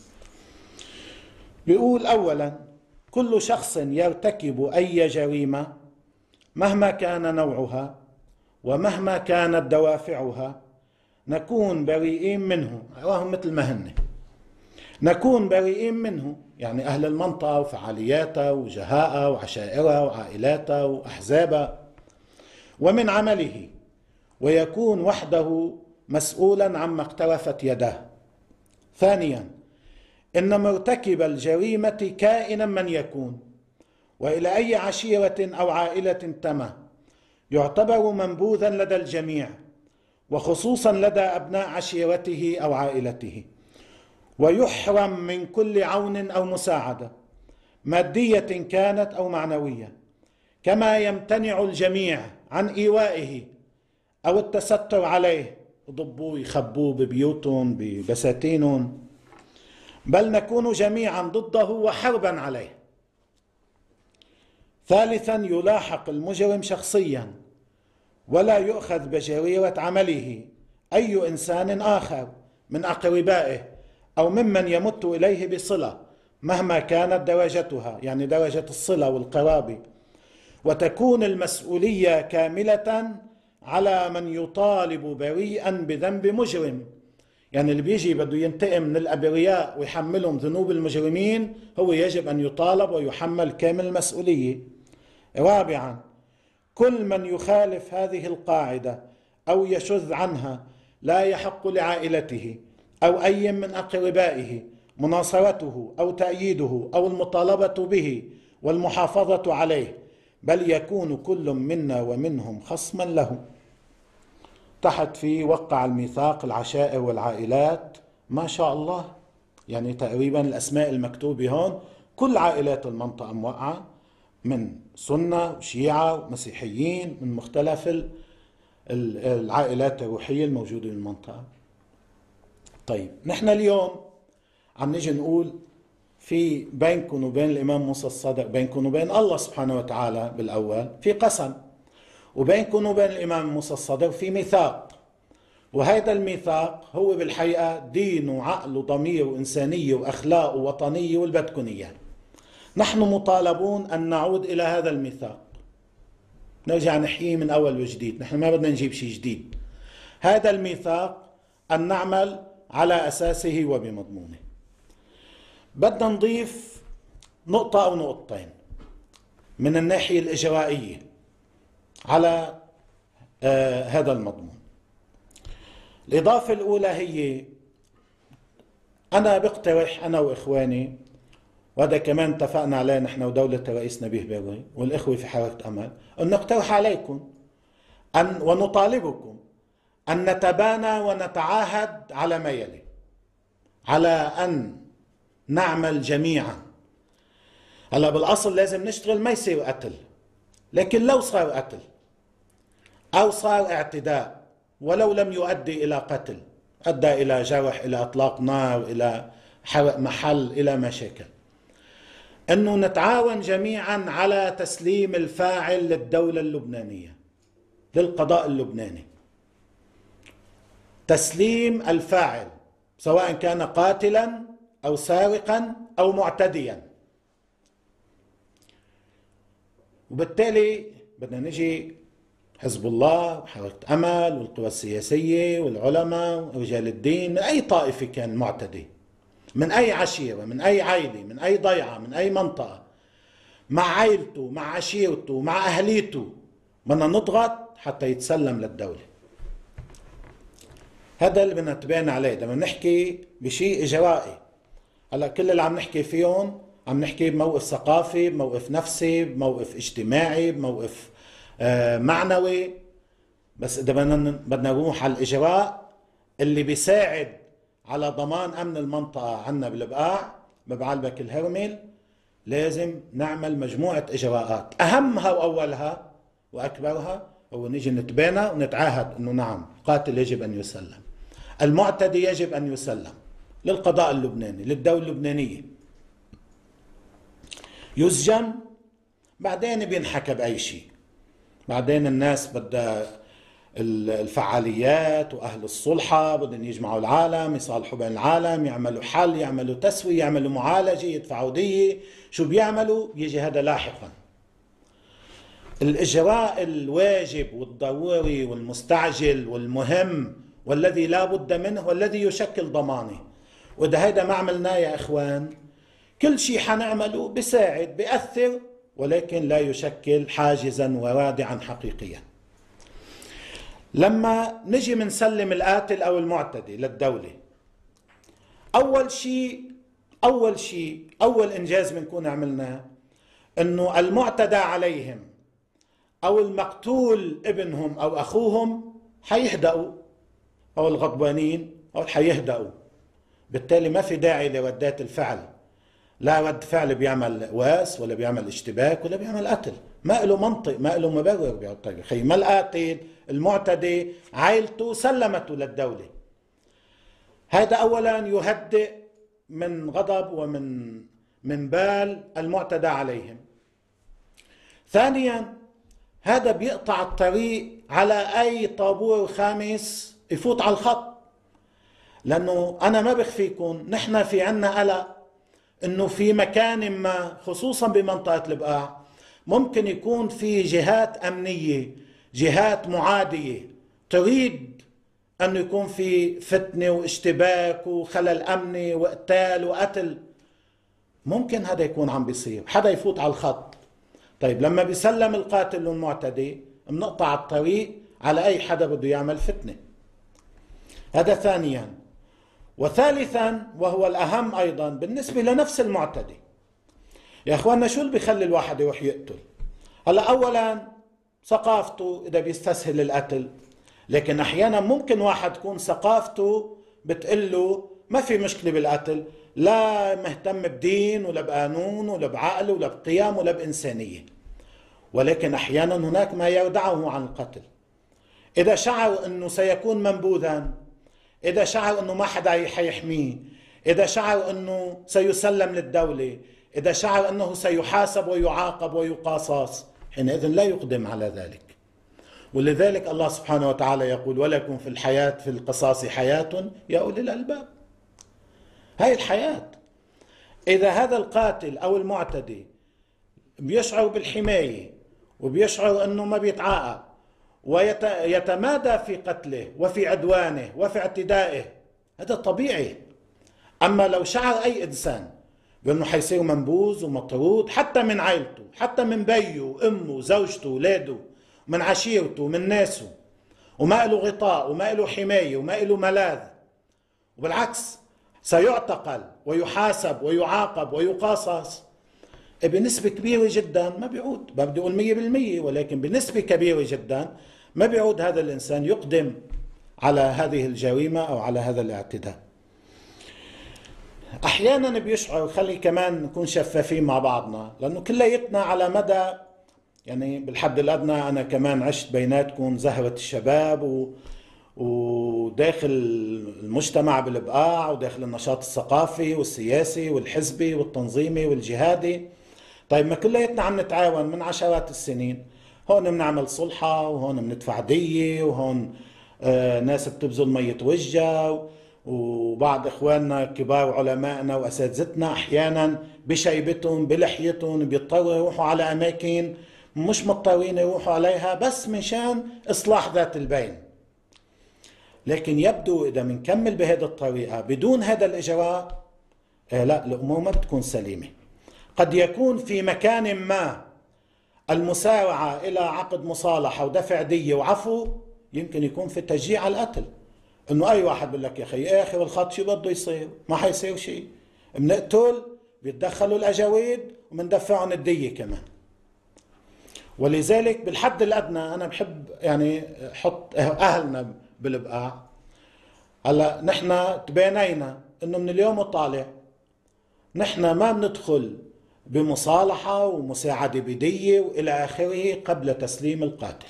بيقول أولا: كل شخص يرتكب أي جريمة مهما كان نوعها ومهما كانت دوافعها نكون بريئين منه، راهم مثل ما هن، نكون بريئين منه يعني أهل المنطقة وفعالياتها وجهائها وعشائرها وعائلاتها وأحزابها ومن عمله، ويكون وحده مسؤولا عما اقترفت يداه. ثانيا: إن مرتكب الجريمة كائنا من يكون وإلى أي عشيرة أو عائلة انتمى يعتبر منبوذا لدى الجميع، وخصوصا لدى أبناء عشيرته أو عائلته، ويحرم من كل عون أو مساعدة مادية كانت أو معنوية، كما يمتنع الجميع عن إيوائه أو التستر عليه، يضبوه يخبوه ببيوتهم ببساتينهم، بل نكون جميعا ضده وحربا عليه. ثالثا: يلاحق المجرم شخصيا ولا يؤخذ بجريرة عمله أي إنسان آخر من أقربائه أو ممن يمت إليه بصلة مهما كانت درجتها، يعني درجة الصلة والقرابة، وتكون المسؤولية كاملة على من يطالب بريئا بذنب مجرم، يعني اللي بيجي بده ينتقم من الأبرياء ويحملهم ذنوب المجرمين هو يجب أن يطالب ويحمل كامل المسؤولية. رابعا: كل من يخالف هذه القاعدة أو يشذ عنها لا يحق لعائلته أو أي من أقربائه مناصرته أو تأييده أو المطالبة به والمحافظة عليه، بل يكون كل منا ومنهم خصما له. تحت فيه وقع الميثاق العشائر والعائلات، ما شاء الله، يعني تقريبا الأسماء المكتوبة هون كل عائلات المنطقة موقعة، من سنة وشيعة ومسيحيين من مختلف العائلات الروحية الموجودة بالمنطقة. طيب نحن اليوم عم نيجي نقول في بينكم وبين الإمام موسى الصدق، بينكم وبين الله سبحانه وتعالى بالأول في قسم، وبينكم وبين الإمام موسى الصدق في ميثاق، وهذا الميثاق هو بالحقيقة دين وعقل وضمير وإنسانية وأخلاق ووطنية والبدكن إياه. نحن مطالبون أن نعود إلى هذا الميثاق، نرجع نحييه من أول وجديد، نحن ما بدنا نجيب شيء جديد. هذا الميثاق أن نعمل على أساسه وبمضمونه. بدنا نضيف نقطة أو نقطتين من الناحية الإجرائية على آه هذا المضمون. الإضافة الأولى هي أنا بقترح أنا وإخواني، وهذا كمان اتفقنا عليه نحن ودولة الرئيس نبيه بري والإخوة في حركة أمل، أن نقترح عليكم أن ونطالبكم أن نتبانى ونتعاهد على ما يلي، على أن نعمل جميعا. هلا بالأصل لازم نشتغل ما يصير قتل، لكن لو صار قتل أو صار اعتداء ولو لم يؤدي إلى قتل، أدى إلى جرح، إلى إطلاق نار، إلى حرق محل، إلى مشاكل، أنه نتعاون جميعا على تسليم الفاعل للدولة اللبنانية، للقضاء اللبناني. تسليم الفاعل سواء كان قاتلا أو سارقا أو معتديا. وبالتالي بدنا نجي حزب الله وحركة أمل والقوى السياسية والعلماء ورجال الدين، أي طائفة كان معتدي، من أي عشيرة، من أي عائلة، من أي ضيعة، من أي منطقة، مع عائلته، مع عشيرته، مع أهليته، بدنا نضغط حتى يتسلم للدولة. هذا اللي بدنا نتبين عليه لما نحكي بشيء إجرائي. هلا كل اللي عم نحكي فيهم عم نحكي بموقف ثقافي، بموقف نفسي، بموقف اجتماعي، بموقف آه معنوي، بس إذا بدنا بدنا نروح على الإجراء اللي بيساعد على ضمان أمن المنطقة عنا بالبقاع ببعلبك الهرمل، لازم نعمل مجموعة إجراءات، أهمها وأولها وأكبرها هو نيجي نتبانى ونتعاهد أنه نعم القاتل يجب أن يسلم، المعتدي يجب أن يسلم للقضاء اللبناني، للدولة اللبنانية، يسجن، بعدين بينحكى بأي شيء. بعدين الناس بدها الفعاليات وأهل الصلحة بدهم يجمعوا العالم، يصالحوا بين العالم، يعملوا حل، يعملوا تسوية، يعملوا معالجة، يدفعوا دية، شو بيعملوا؟ بيجي هذا لاحقا. الإجراء الواجب والضروري والمستعجل والمهم والذي لا بد منه والذي يشكل ضمانه، وإذا هيدا ما عملناه يا إخوان كل شيء حنعمله بيساعد بيأثر، ولكن لا يشكل حاجزا ورادعا حقيقيا. لما نجي منسلم القاتل أو المعتدي للدولة، أول شيء أول شيء أول إنجاز بنكون عملناه إنه المعتدى عليهم أو المقتول ابنهم أو أخوهم حيهدأوا، أو الغضبانين أو حيهدأوا. بالتالي ما في داعي لردات الفعل، لا رد فعل بيعمل واس ولا بيعمل اشتباك ولا بيعمل قتل، ما له منطق، ما له مبرر بهالطريقة. خي ما القاتل المعتدي عائلته سلمته للدولة، هذا أولا يهدئ من غضب ومن من بال المعتدى عليهم. ثانيا هذا بيقطع الطريق على أي طابور خامس يفوت على الخط، لأنه أنا ما بخفيكم نحن في عنا قلق إنه في مكان ما خصوصا بمنطقة البقاع ممكن يكون في جهات أمنية، جهات معادية تريد أن يكون في فتنة واشتباك وخلل أمني وقتال وقتل. ممكن هذا يكون عم بيصير، حدا يفوت على الخط. طيب لما بيسلم القاتل والمعتدي بنقطع الطريق على أي حدا بده يعمل فتنة. هذا ثانيا. وثالثا وهو الأهم أيضا بالنسبة لنفس المعتدي، يا أخوانا شو اللي بيخلي الواحد يروح يقتل؟ هلا أولا ثقافته، إذا بيستسهل القتل لكن أحيانا ممكن واحد تكون ثقافته بتقول له ما في مشكلة بالقتل، لا مهتم بدين ولا بقانون ولا بعقل ولا بقيم ولا بإنسانية، ولكن أحيانا هناك ما يردعه عن القتل. إذا شعر أنه سيكون منبوذا، إذا شعر أنه ما حدا حيحميه، إذا شعر أنه سيسلم للدولة، إذا شعر أنه سيحاسب ويعاقب ويقاصص، حينئذ لا يقدم على ذلك. ولذلك الله سبحانه وتعالى يقول: ولكم في الحياة في القصاص حياة يا أولي الألباب. هاي الحياة. إذا هذا القاتل أو المعتدي بيشعر بالحماية وبيشعر أنه ما بيتعاقب ويتمادى في قتله وفي عدوانه وفي اعتدائه، هذا طبيعي. أما لو شعر أي إنسان بأنه حيصير منبوذ ومطرود حتى من عائلته، حتى من بيه وأمه وزوجته وولاده، من عشيرته ومن ناسه، وما له غطاء وما له حماية وما له ملاذ، وبالعكس سيعتقل ويحاسب ويعاقب ويقاصص، بنسبة كبيرة جدا ما بيعود، ما بدي أقول مية بالمية، ولكن بنسبة كبيرة جدا ما بيعود هذا الإنسان يقدم على هذه الجريمة أو على هذا الاعتداء. أحيانا بيشعر، خلي كمان نكون شفافين مع بعضنا، لأنه كليتنا على مدى يعني بالحد الأدنى أنا كمان عشت بيناتكم زهرة الشباب و وداخل المجتمع بالبقاع وداخل النشاط الثقافي والسياسي والحزبي والتنظيمي والجهادي. طيب ما كلياتنا عم نتعاون من عشرات السنين، هون بنعمل صلحة وهون بندفع دية وهون آه ناس بتبذل مية وجه، وبعض إخواننا كبار علمائنا وأساتذتنا أحيانا بشيبتهم بلحيتهم بيضطروا يروحوا على أماكن مش مضطرين يروحوا عليها بس مشان إصلاح ذات البين. لكن يبدو إذا بنكمل بهذه الطريقة بدون هذا الإجراء، آه لا، الأمور ما بتكون سليمة. قد يكون في مكان ما المسارعة إلى عقد مصالحة ودفع دية وعفو يمكن يكون في تشجيع على القتل، إنه أي واحد بقول لك يا أخي آخر الخط شو بده يصير؟ ما حيصير شيء، بنقتل، بيتدخلوا الأجاويد ومندفعهم الدية كمان. ولذلك بالحد الأدنى أنا بحب يعني حط أهلنا بالبقاع. هلا نحن تبينينا إنه من اليوم وطالع نحن ما بندخل بمصالحة ومساعدة بدية وإلى آخره قبل تسليم القاتل.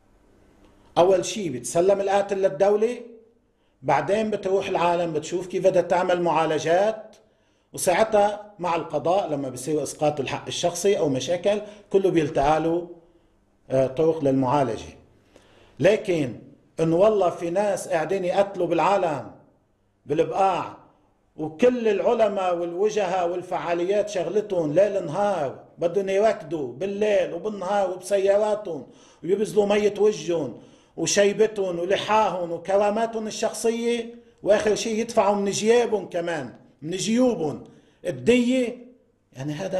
أول شيء بتسلم القاتل للدولة، بعدين بتروح العالم بتشوف كيف بدها تعمل معالجات، وساعتها مع القضاء لما بيصير إسقاط الحق الشخصي أو مشاكل كله بيلتقى له طرق للمعالجة. لكن إنه والله في ناس قاعدين يقتلوا بالعالم بالبقاع وكل العلماء والوجهاء والفعاليات شغلتهم ليل نهار بدهم يركضوا بالليل وبالنهار وبسياراتهم ويبذلوا مية وجههم وشيبتهم ولحاهم وكراماتهم الشخصية، واخر شيء يدفعوا من جيابهم كمان من جيوبهم الدية. يعني هذا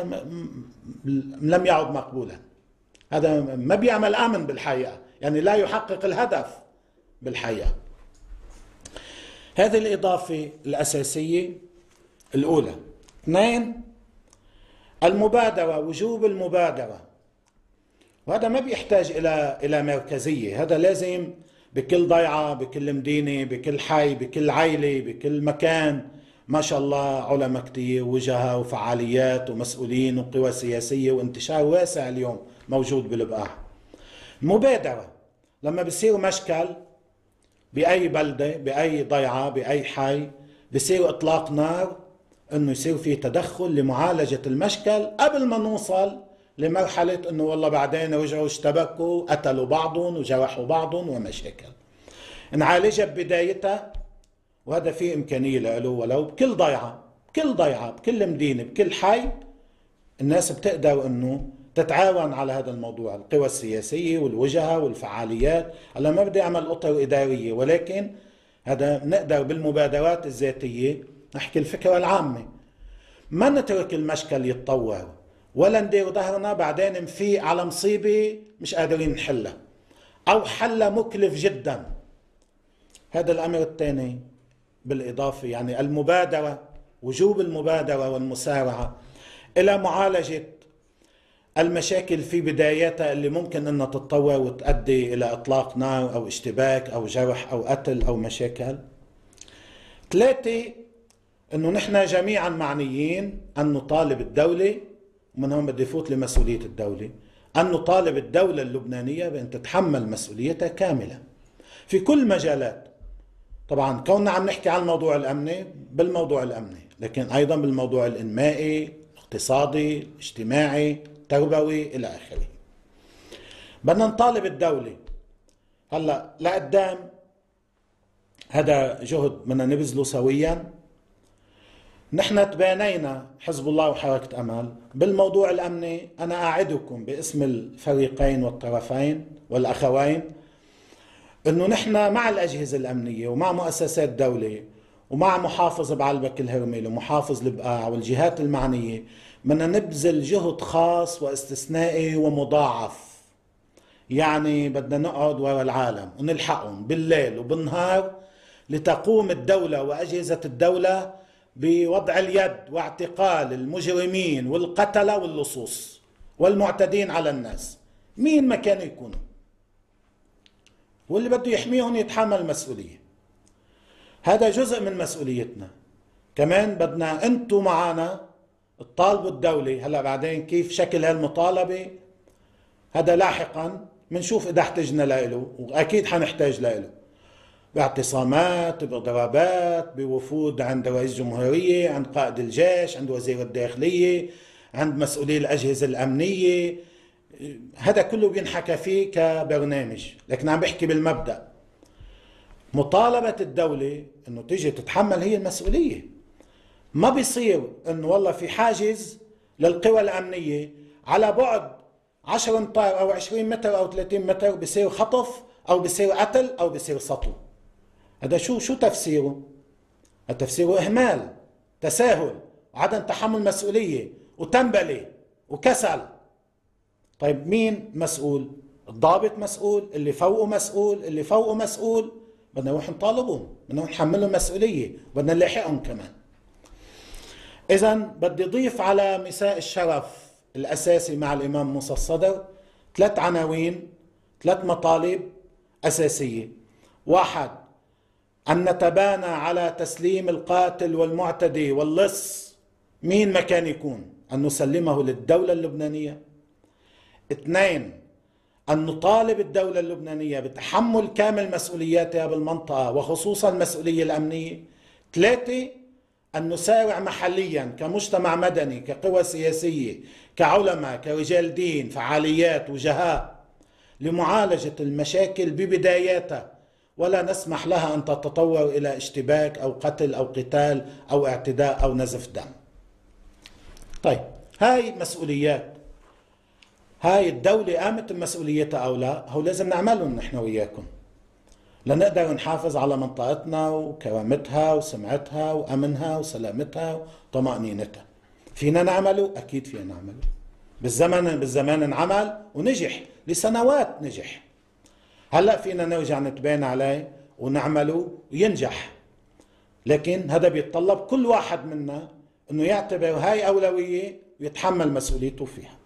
لم يعد مقبولا، هذا ما بيعمل امن بالحقيقة، يعني لا يحقق الهدف بالحقيقة. هذه الإضافة الأساسية الأولى. اثنين، المبادرة، وجوب المبادرة، وهذا ما بيحتاج إلى إلى مركزية، هذا لازم بكل ضيعة بكل مدينة بكل حي بكل عائلة بكل مكان. ما شاء الله علماء كتير وجهاء وفعاليات ومسؤولين وقوى سياسية وانتشار واسع اليوم موجود بالبقاع. المبادرة لما بيصير مشكل بأي بلدة بأي ضيعة بأي حي بيصير إطلاق نار، إنه يصير في تدخل لمعالجة المشكل قبل ما نوصل لمرحلة إنه والله بعدين رجعوا اشتبكوا قتلوا بعضهم وجرحوا بعضهم ومشاكل. نعالجها ببدايتها، وهذا في إمكانية له ولو بكل ضيعة بكل ضيعة بكل مدينة بكل حي الناس بتقدر إنه تتعاون على هذا الموضوع، القوى السياسية والوجهاء والفعاليات. هلا ما بدي أعمل أطر إدارية، ولكن هذا نقدر بالمبادرات الذاتية نحكي الفكرة العامة، ما نترك المشكل يتطور ولا ندير ظهرنا بعدين نفيق على مصيبة مش قادرين نحلها أو حلها مكلف جدا. هذا الأمر الثاني بالإضافة، يعني المبادرة، وجوب المبادرة والمسارعة إلى معالجة المشاكل في بدايتها اللي ممكن أنها تتطور وتؤدي إلى إطلاق نار أو اشتباك أو جرح أو قتل أو مشاكل. ثلاثة، أنه نحن جميعا معنيين أن نطالب الدولة، ومن هون بدي فوت لمسؤولية الدولة، أن نطالب الدولة اللبنانية بأن تتحمل مسؤوليتها كاملة في كل مجالات. طبعا كوننا عم نحكي عن الموضوع الأمني بالموضوع الأمني، لكن أيضا بالموضوع الإنمائي، الاقتصادي، الاجتماعي، التربوي إلى آخره. بدنا نطالب الدولة هلا لقدام، هذا جهد بدنا نبذله سويا. نحن تبانينا حزب الله وحركة أمل بالموضوع الأمني. أنا أعدكم باسم الفريقين والطرفين والأخوين أنه نحن مع الأجهزة الأمنية ومع مؤسسات الدولة ومع محافظ بعلبك الهرمل ومحافظ البقاع والجهات المعنية بدنا نبذل جهد خاص واستثنائي ومضاعف. يعني بدنا نقعد وراء العالم ونلحقهم بالليل وبالنهار لتقوم الدولة وأجهزة الدولة بوضع اليد واعتقال المجرمين والقتلة واللصوص والمعتدين على الناس مين ما كانوا يكونوا، واللي بده يحميهم يتحمل المسؤولية. هذا جزء من مسؤوليتنا. كمان بدنا انتم معنا تطالبوا الدولة. هلا بعدين كيف شكل هالمطالبة هذا لاحقا منشوف اذا احتجنا له، واكيد حنحتاج له باعتصامات، بضربات، بوفود عند رئيس الجمهورية، عند قائد الجيش، عند وزير الداخلية، عند مسؤولي الأجهزة الأمنية. هذا كله بينحكى فيه كبرنامج، لكن عم بحكي بالمبدأ. مطالبة الدولة انه تيجي تتحمل هي المسؤولية. ما بيصير انه والله في حاجز للقوى الأمنية على بعد عشر امتار او عشرين متر او ثلاثين متر بيصير خطف او بيصير قتل او بيصير سطو. هذا شو شو تفسيره؟ تفسيره إهمال، تساهل، وعدم تحمل مسؤولية وتنبلة وكسل. طيب مين مسؤول؟ الضابط مسؤول، اللي فوقه مسؤول، اللي فوقه مسؤول. بدنا نروح نطالبهم، بدنا نروح نحملهم مسؤولية، بدنا نلاحقهم كمان. إذا بدي أضيف على مساء الشرف الأساسي مع الإمام موسى الصدر ثلاث عناوين، ثلاث مطالب أساسية. واحد، أن نتبانى على تسليم القاتل والمعتدي واللص مين ما كان يكون، أن نسلمه للدولة اللبنانية. اثنين، أن نطالب الدولة اللبنانية بتحمل كامل مسؤولياتها بالمنطقة وخصوصا المسؤولية الأمنية. ثلاثة، أن نسارع محليا كمجتمع مدني، كقوى سياسية، كعلماء، كرجال دين، فعاليات، وجهاء، لمعالجة المشاكل ببداياتها، ولا نسمح لها أن تتطور إلى اشتباك أو قتل أو قتال أو اعتداء أو نزف دم. طيب هاي مسؤوليات، هاي الدولة قامت بمسؤوليتها أو لا؟ هو لازم نعملهم نحن وياكم لنقدر نحافظ على منطقتنا وكرامتها وسمعتها وأمنها وسلامتها وطمأنينتها. فينا نعمله؟ أكيد فينا نعمله. بالزمن بالزمان انعمل ونجح لسنوات، نجح. هلأ فينا نرجع نتبين عليه ونعمله وينجح، لكن هذا بيتطلب كل واحد منا انه يعتبر هاي أولوية ويتحمل مسؤوليته فيها.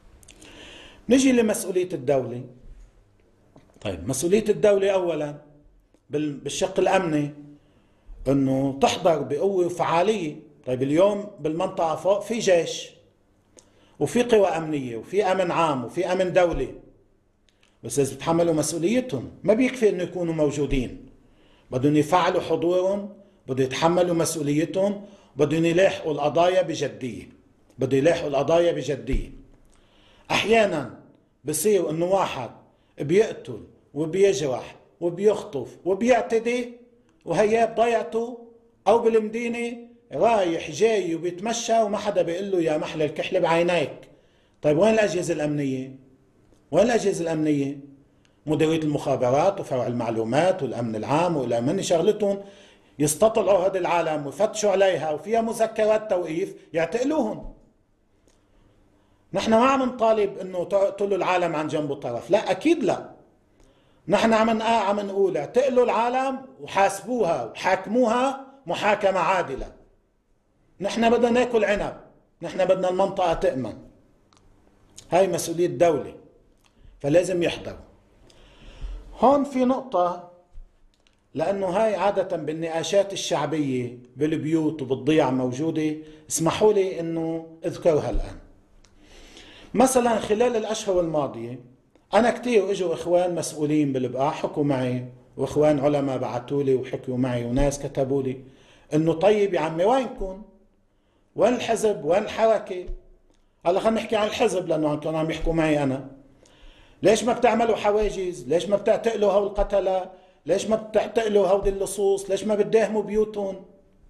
نجي لمسؤولية الدولة. طيب مسؤولية الدولة أولا بالشق الأمني انه تحضر بقوة وفعالية. طيب اليوم بالمنطقة فوق في جيش وفي قوى أمنية وفي أمن عام وفي أمن دولي، بس لازم يتحملوا مسؤوليتهم. ما بيكفي انه يكونوا موجودين، بدهم يفعلوا حضورهم، بدهم يتحملوا مسؤوليتهم، بدهم يلاحقوا القضايا بجدية، بدهم يلاحقوا القضايا بجدية. احيانا بصير انه واحد بيقتل وبيجرح وبيخطف وبيعتدي وهي بضيعته او بالمدينة رايح جاي وبيتمشى وما حدا بيقول له يا محلى الكحل بعينيك. طيب وين الأجهزة الأمنية؟ وين الأجهزة الأمنية؟ مديرية المخابرات وفرع المعلومات والأمن العام وإلى من شغلتهم يستطلعوا هذا العالم ويفتشوا عليها وفيها مذكرات توقيف يعتقلوهم. نحن ما عم نطالب انه تقتلوا العالم عن جنب طرف، لا اكيد لا. نحن عم عم نقول اعتقلوا العالم وحاسبوها وحاكموها محاكمة عادلة. نحن بدنا ناكل عنب، نحن بدنا المنطقة تأمن. هاي مسؤولية دولة، فلازم يحضروا. هون في نقطة، لأنه هاي عادة بالنقاشات الشعبية بالبيوت وبالضيع موجودة، اسمحوا لي أنه أذكرها الآن. مثلا خلال الأشهر الماضية أنا كتير إجوا إخوان مسؤولين بالبقاع حكوا معي، وإخوان علماء بعثوا لي وحكوا معي، وناس كتبوا لي إنه طيب يا عمي وينكم؟ وين الحزب؟ وين الحركة؟ هلا خلينا نحكي عن الحزب لأنه كانوا عم يحكوا معي أنا. ليش ما بتعملوا حواجز؟ ليش ما بتعتقلوا هول القتلة؟ ليش ما بتعتقلوا هودي اللصوص؟ ليش ما بتداهموا بيوتهم؟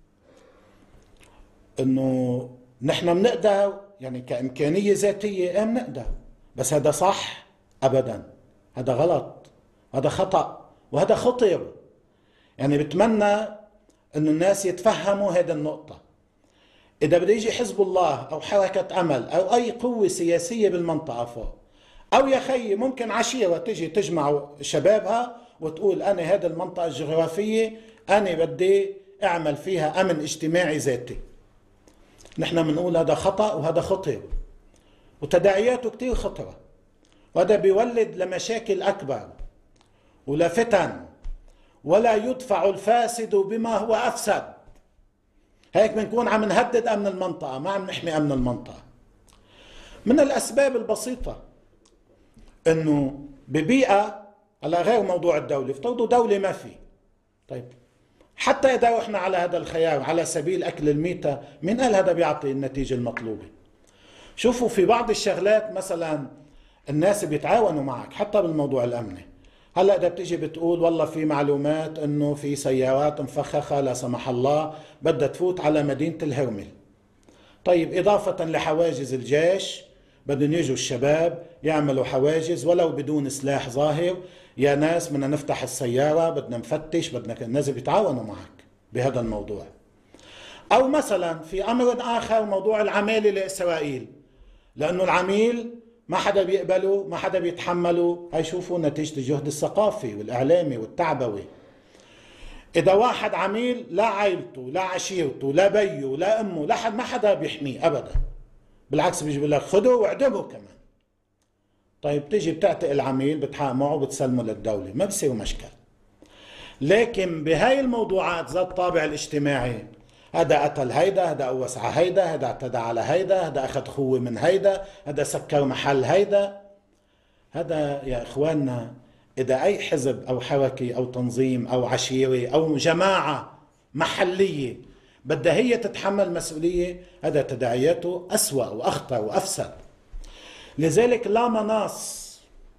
إنه نحن بنقدر يعني كإمكانية ذاتية إيه بنقدر، بس هذا صح؟ أبدا، هذا غلط، هذا خطأ، وهذا خطر. يعني بتمنى أنه الناس يتفهموا هذه النقطة. إذا بده يجي حزب الله أو حركة أمل أو أي قوة سياسية بالمنطقة فوق، أو يا خيي ممكن عشيرة تجي تجمع شبابها وتقول أنا هذه المنطقة الجغرافية أنا بدي أعمل فيها أمن اجتماعي ذاتي، نحن بنقول هذا خطأ وهذا خطر، وتداعياته كتير خطرة، وهذا بيولد لمشاكل أكبر ولفتن، ولا يدفع الفاسد بما هو أفسد. هيك بنكون عم نهدد أمن المنطقة، ما عم نحمي أمن المنطقة. من الأسباب البسيطة أنه ببيئة، على غير موضوع الدولة، افترضوا دولة ما في، طيب حتى إذا رحنا على هذا الخيار على سبيل أكل الميتة، من قال هذا بيعطي النتيجة المطلوبة؟ شوفوا في بعض الشغلات مثلا الناس بيتعاونوا معك حتى بالموضوع الأمني. هلا إذا بتيجي بتقول والله في معلومات إنه في سيارات مفخخة لا سمح الله بدها تفوت على مدينة الهرمل، طيب إضافة لحواجز الجيش بدهم يجوا الشباب يعملوا حواجز ولو بدون سلاح ظاهر، يا ناس بدنا نفتح السيارة، بدنا نفتش، بدنا الناس بيتعاونوا معك بهذا الموضوع. أو مثلا في أمر آخر موضوع العمالة لإسرائيل، لأنه العميل ما حدا بيقبله، ما حدا بيتحمله. هاي شوفوا نتيجة الجهد الثقافي والإعلامي والتعبوي. إذا واحد عميل لا عائلته لا عشيرته لا بيه لا أمه لا حد، ما حدا بيحميه أبدا، بالعكس بيجي بيقول لك خذه واعدمه كمان. طيب تيجي بتعتق العميل بتحقق معه وبتسلمه للدولة، ما بصير مشكل. لكن بهاي الموضوعات ذات الطابع الاجتماعي، هذا قتل هيدا، هذا قوس على هيدا، هذا اعتدى على هيدا، هذا أخذ خوة من هيدا، هذا سكر محل هيدا، هذا يا إخواننا إذا أي حزب أو حركة أو تنظيم أو عشيرة أو جماعة محلية بدها هي تتحمل مسؤولية، هذا تداعياته أسوأ وأخطر وأفسد. لذلك لا مناص،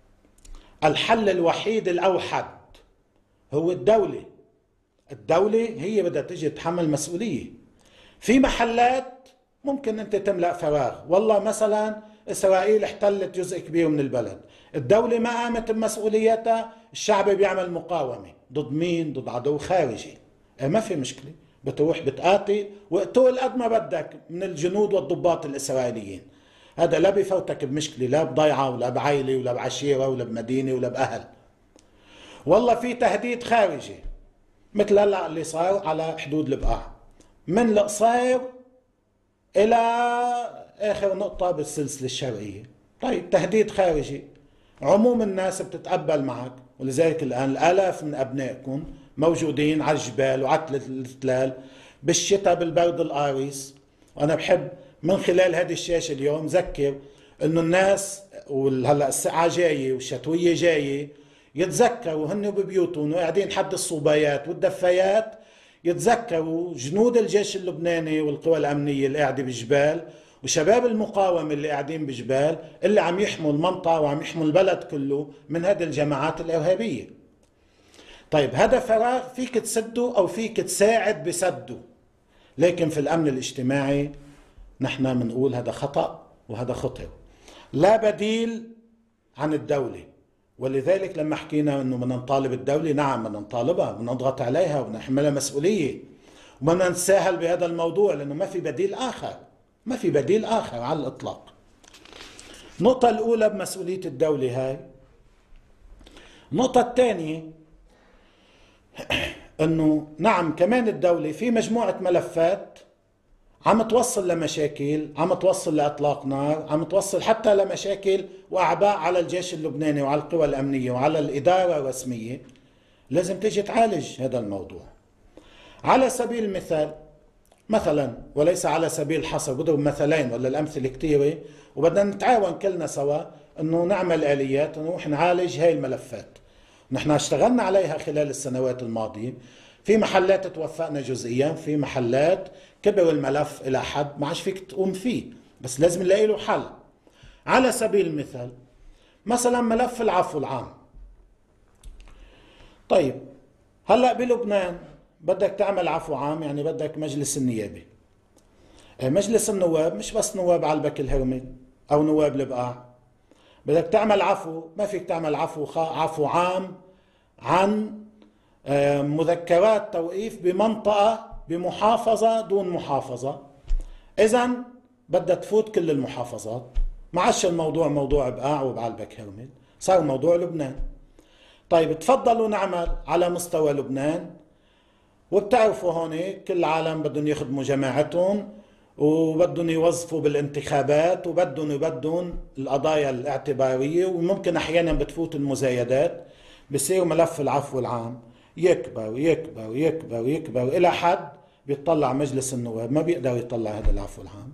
الحل الوحيد الأوحد هو الدولة. الدولة هي بدها تجي تتحمل مسؤولية. في محلات ممكن أنت تملأ فراغ، والله مثلا إسرائيل احتلت جزء كبير من البلد، الدولة ما قامت بمسؤولياتها، الشعب بيعمل مقاومة ضد مين؟ ضد عدو خارجي. ما في مشكلة، بتروح بتقاتل واقتل قد ما بدك من الجنود والضباط الإسرائيليين، هذا لا بفوتك بمشكلة، لا بضيعة ولا بعائلة ولا بعشيرة ولا بمدينة ولا بأهل. والله في تهديد خارجي مثل هلا اللي صار على حدود البقاع، من القصير إلى آخر نقطة بالسلسلة الشرقية. طيب تهديد خارجي، عموم الناس بتتقبل معك، ولذلك الآن الآلاف من أبنائكم موجودين على الجبال وعلى التلال بالشتاء بالبرد القارس. وأنا بحب من خلال هذه الشاشة اليوم ذكر إنه الناس وهلا الساعة جاية والشتوية جاية يتذكروا هن ببيوتهم وقاعدين حد الصوبايات والدفايات، يتذكروا جنود الجيش اللبناني والقوى الأمنية اللي قاعدة بالجبال وشباب المقاومة اللي قاعدين بالجبال اللي عم يحموا المنطقة وعم يحموا البلد كله من هذه الجماعات الإرهابية. طيب هذا فراغ فيك تسده أو فيك تساعد بسده، لكن في الأمن الاجتماعي نحن بنقول هذا خطأ وهذا خطر، لا بديل عن الدولة. ولذلك لما حكينا انه بدنا نطالب الدولة، نعم بدنا نطالبها، بدنا نضغط عليها ونحملها مسؤولية، وبدنا نتساهل بهذا الموضوع لانه ما في بديل اخر، ما في بديل اخر على الاطلاق. النقطة الاولى بمسؤولية الدولة هاي. النقطة الثانية انه نعم كمان الدولة في مجموعة ملفات عم توصل لمشاكل، عم توصل لإطلاق نار، عم توصل حتى لمشاكل وأعباء على الجيش اللبناني وعلى القوى الأمنية وعلى الإدارة الرسمية. لازم تيجي تعالج هذا الموضوع. على سبيل المثال مثلا، وليس على سبيل الحصر، بضرب مثلين ولا الأمثلة كثيرة، وبدنا نتعاون كلنا سوا أنه نعمل آليات نروح نعالج هاي الملفات. نحن اشتغلنا عليها خلال السنوات الماضية، في محلات توفقنا جزئيا، في محلات كبر الملف إلى حد ما عادش فيك تقوم فيه، بس لازم نلاقي له حل. على سبيل المثال مثلا ملف العفو العام. طيب هلأ بلبنان بدك تعمل عفو عام، يعني بدك مجلس النيابة. مجلس النواب مش بس نواب علبك الهرمل أو نواب البقاع. بدك تعمل عفو، ما فيك تعمل عفو عفو عام عن مذكرات توقيف بمنطقة بمحافظة دون محافظة. إذن بدها تفوت كل المحافظات، ما عادش الموضوع موضوع بقاع وبعلبك هرمل، صار موضوع لبنان. طيب تفضلوا نعمل على مستوى لبنان، وبتعرفوا هون كل العالم بدهم يخدموا جماعتهم وبدهم يوظفوا بالانتخابات وبدهم يبدون القضايا الاعتبارية، وممكن أحيانا بتفوت المزايدات، بصير ملف العفو العام يكبر ويكبر ويكبر ويكبر إلى حد بيطلع مجلس النواب ما بيقدر يطلع هذا العفو العام.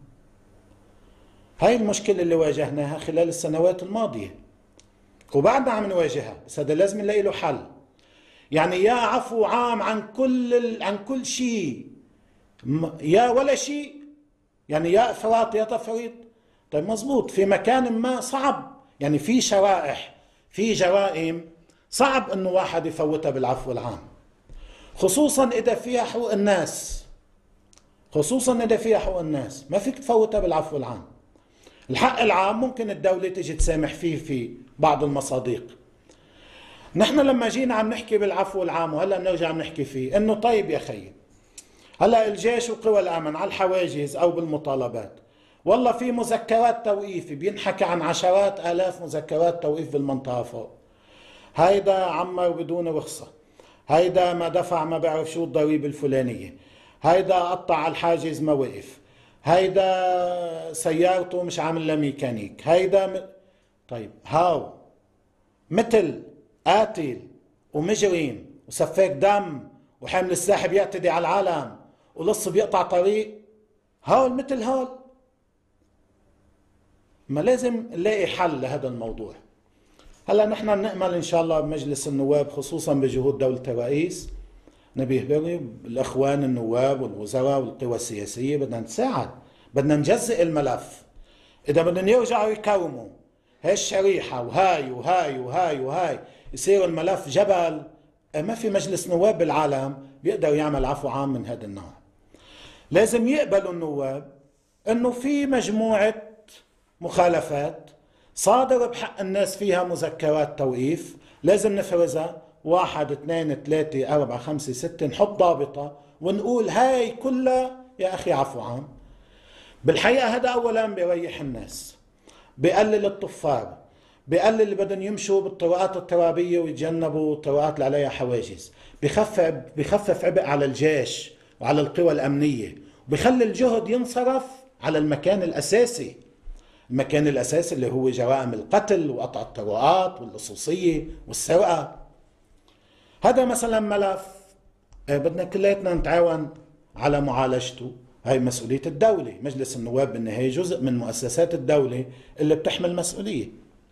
هاي المشكلة اللي واجهناها خلال السنوات الماضية وبعدنا عم نواجهها، بس هذا لازم نلاقي له حل. يعني يا عفو عام عن كل عن كل شيء، يا ولا شيء، يعني يا افراط يا تفريط. طيب مزبوط، في مكان ما صعب، يعني في شرائح في جرائم صعب انه واحد يفوتها بالعفو العام، خصوصا اذا فيها حقوق الناس، خصوصا اذا فيها حقوق الناس ما فيك تفوتها بالعفو العام. الحق العام ممكن الدولة تجي تسامح فيه في بعض المصادق. نحن لما جينا عم نحكي بالعفو العام وهلا بنرجع بنحكي فيه، انه طيب يا خيي هلا الجيش وقوى الامن على الحواجز او بالمطالبات، والله في مذكرات توقيف بينحكى عن عشرات الاف مذكرات توقيف بالمنطقه فوق، هيدا عمر بدون رخصه، هيدا ما دفع ما بعرف شو الضريبه الفلانيه، هيدا قطع على الحاجز ما وقف، هيدا سيارته مش عامل لها ميكانيك، هيدا م... طيب هاو مثل قاتل ومجرم وسفاك دم وحامل السلاح بيعتدي على العالم ولص بيقطع طريق، هول مثل هول. ما لازم نلاقي حل لهذا الموضوع. هلا نحن بنأمل ان شاء الله بمجلس النواب، خصوصا بجهود دولة الرئيس نبيه بري، الاخوان النواب والوزراء والقوى السياسية، بدنا نتساعد، بدنا نجزئ الملف. اذا بدهم يرجعوا يكرموا هاي الشريحة وهاي وهاي وهاي وهاي يصير الملف جبل، ما في مجلس نواب بالعالم بيقدر يعمل عفو عام من هذا النوع. لازم يقبلوا النواب انه في مجموعة مخالفات صادر بحق الناس فيها مذكرات توقيف، لازم نفرزها واحد اثنين ثلاثة أربعة خمسة ستة، نحط ضابطة ونقول هاي كلها يا أخي عفو عام. بالحقيقة هذا أولا بيريح الناس، بيقلل الطفار، بيقلل اللي بدهم يمشوا بالطرقات الترابية ويتجنبوا الطرقات اللي عليها حواجز، بخفف بخفف عبء على الجيش وعلى القوى الأمنية، وبخلي الجهد ينصرف على المكان الأساسي، المكان الأساسي اللي هو جرائم القتل وقطع الطرقات واللصوصية والسرقة. هذا مثلا ملف بدنا كلياتنا نتعاون على معالجته، هاي مسؤولية الدولة، مجلس النواب بالنهاية جزء من مؤسسات الدولة اللي بتحمل مسؤولية.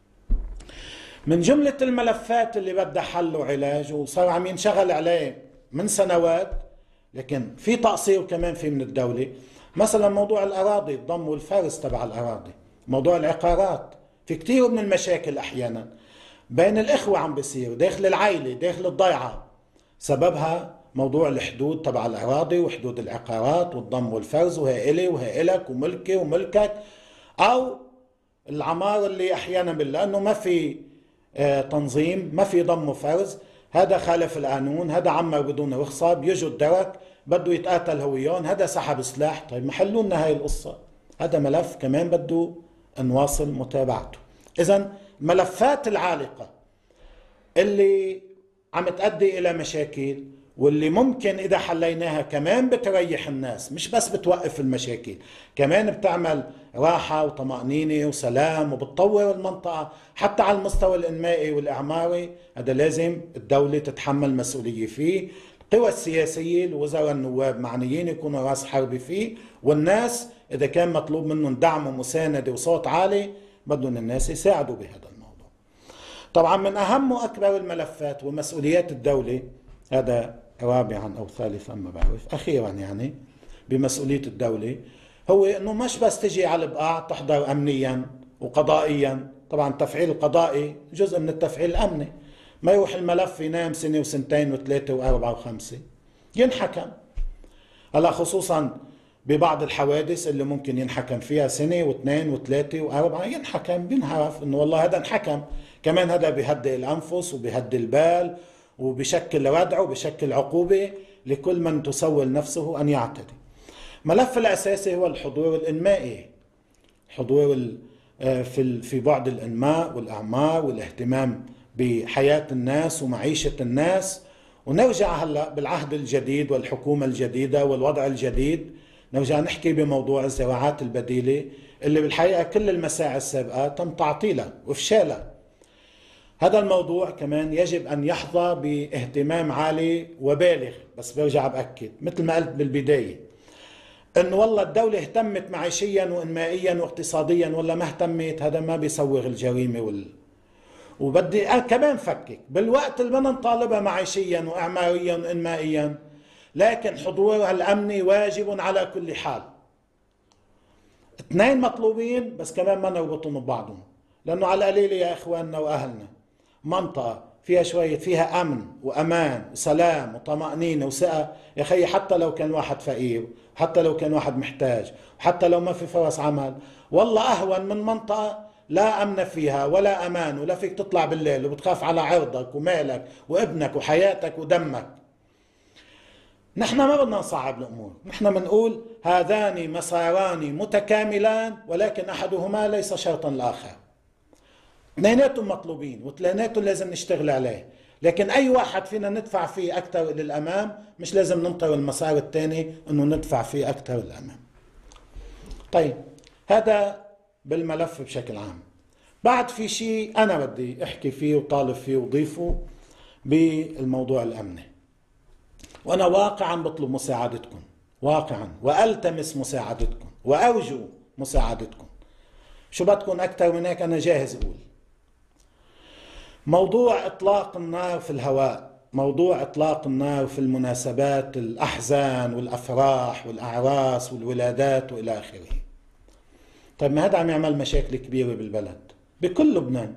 من جملة الملفات اللي بدها حل وعلاج وصار عم ينشغل عليه من سنوات، لكن في تقصير كمان في من الدولة، مثلا موضوع الأراضي، الضم والفرز تبع الأراضي، موضوع العقارات، في كتير من المشاكل أحيانا بين الإخوة عم بيصير داخل العائلة داخل الضيعة، سببها موضوع الحدود تبع الأراضي وحدود العقارات والضم والفرز، وهي إلي وهي إلك وملكي وملكك، أو العمار اللي أحيانا لأنه ما في تنظيم، ما في ضم وفرز، هذا خالف القانون، هذا عمر بدون رخصة، بيجوا الدرك بده يتقاتل هو وياهم، هذا سحب سلاح. طيب ما حلوا لنا هاي القصة، هذا ملف كمان بده نواصل متابعته. إذن الملفات العالقة اللي عم تؤدي إلى مشاكل واللي ممكن إذا حليناها كمان بتريح الناس، مش بس بتوقف المشاكل، كمان بتعمل راحة وطمأنينة وسلام وبتطور المنطقة حتى على المستوى الإنمائي والإعماري. هذا لازم الدولة تتحمل مسؤولية فيه، القوى السياسية الوزراء النواب معنيين يكونوا راس حربي فيه، والناس إذا كان مطلوب منهم دعم ومساندة وصوت عالي بدهم الناس يساعدوا بهذا الموضوع. طبعا من أهم وأكبر الملفات ومسؤوليات الدولة، هذا رابعا أو ثالثا ما بعرف، أخيرا يعني بمسؤولية الدولة، هو أنه مش بس تجي على البقاع تحضر أمنيا وقضائيا. طبعا التفعيل القضائي جزء من التفعيل الأمني، ما يروح الملف ينام سنة وسنتين وثلاثة وأربعة وخمسة ينحكم. هلا خصوصا ببعض الحوادث اللي ممكن ينحكم فيها سنة واثنين وثلاثة وأربعة ينحكم، بينعرف أنه والله هذا انحكم. كمان هذا بيهدئ الأنفس وبيهدئ البال وبشكل ردع وبشكل عقوبة لكل من تسول نفسه أن يعتدي. ملف الأساسي هو الحضور الإنمائي، حضور في في بعد الإنماء والأعمار والاهتمام بحياة الناس ومعيشة الناس. ونرجع هلأ بالعهد الجديد والحكومة الجديدة والوضع الجديد نرجع نحكي بموضوع الزراعات البديلة اللي بالحقيقة كل المساعي السابقة تم تعطيلها وافشالها. هذا الموضوع كمان يجب أن يحظى باهتمام عالي وبالغ، بس برجع بأكد مثل ما قلت بالبداية أنه والله الدولة اهتمت معيشيا وإنمائيا واقتصاديا ولا ما اهتمت، هذا ما بيسوغ الجريمة وال... وبدي كمان فكك بالوقت اللي بدنا نطالبها معيشيا وإعماريا وإنمائيا، لكن حضورها الأمني واجب على كل حال. اثنين مطلوبين بس كمان ما نربطهم ببعضهم، لأنه على القليل يا إخواننا وأهلنا منطقة فيها شوية فيها أمن وأمان وسلام وطمأنينة وثقة، يا خي حتى لو كان واحد فقير، حتى لو كان واحد محتاج، وحتى لو ما في فرص عمل، والله أهون من منطقة لا أمن فيها ولا أمان ولا فيك تطلع بالليل وبتخاف على عرضك ومالك وابنك وحياتك ودمك. نحن ما بدنا نصعب الأمور، نحن بنقول هذان مساران متكاملان ولكن أحدهما ليس شرطا للآخر. اثنيناتهم مطلوبين واثنيناتهم لازم نشتغل عليه، لكن أي واحد فينا ندفع فيه أكثر للأمام، مش لازم ننطر المسار الثاني أنه ندفع فيه أكثر للأمام. طيب هذا بالملف بشكل عام. بعد في شيء أنا بدي أحكي فيه وطالب فيه وضيفه بالموضوع الأمني، وأنا واقعا بطلب مساعدتكم، واقعا وألتمس مساعدتكم وأرجو مساعدتكم. شو بدكم أكثر من هيك؟ أنا جاهز أقول. موضوع إطلاق النار في الهواء، موضوع إطلاق النار في المناسبات الأحزان والأفراح والأعراس والولادات وإلى آخره. طيب ما هذا عم يعمل مشاكل كبيرة بالبلد بكل لبنان.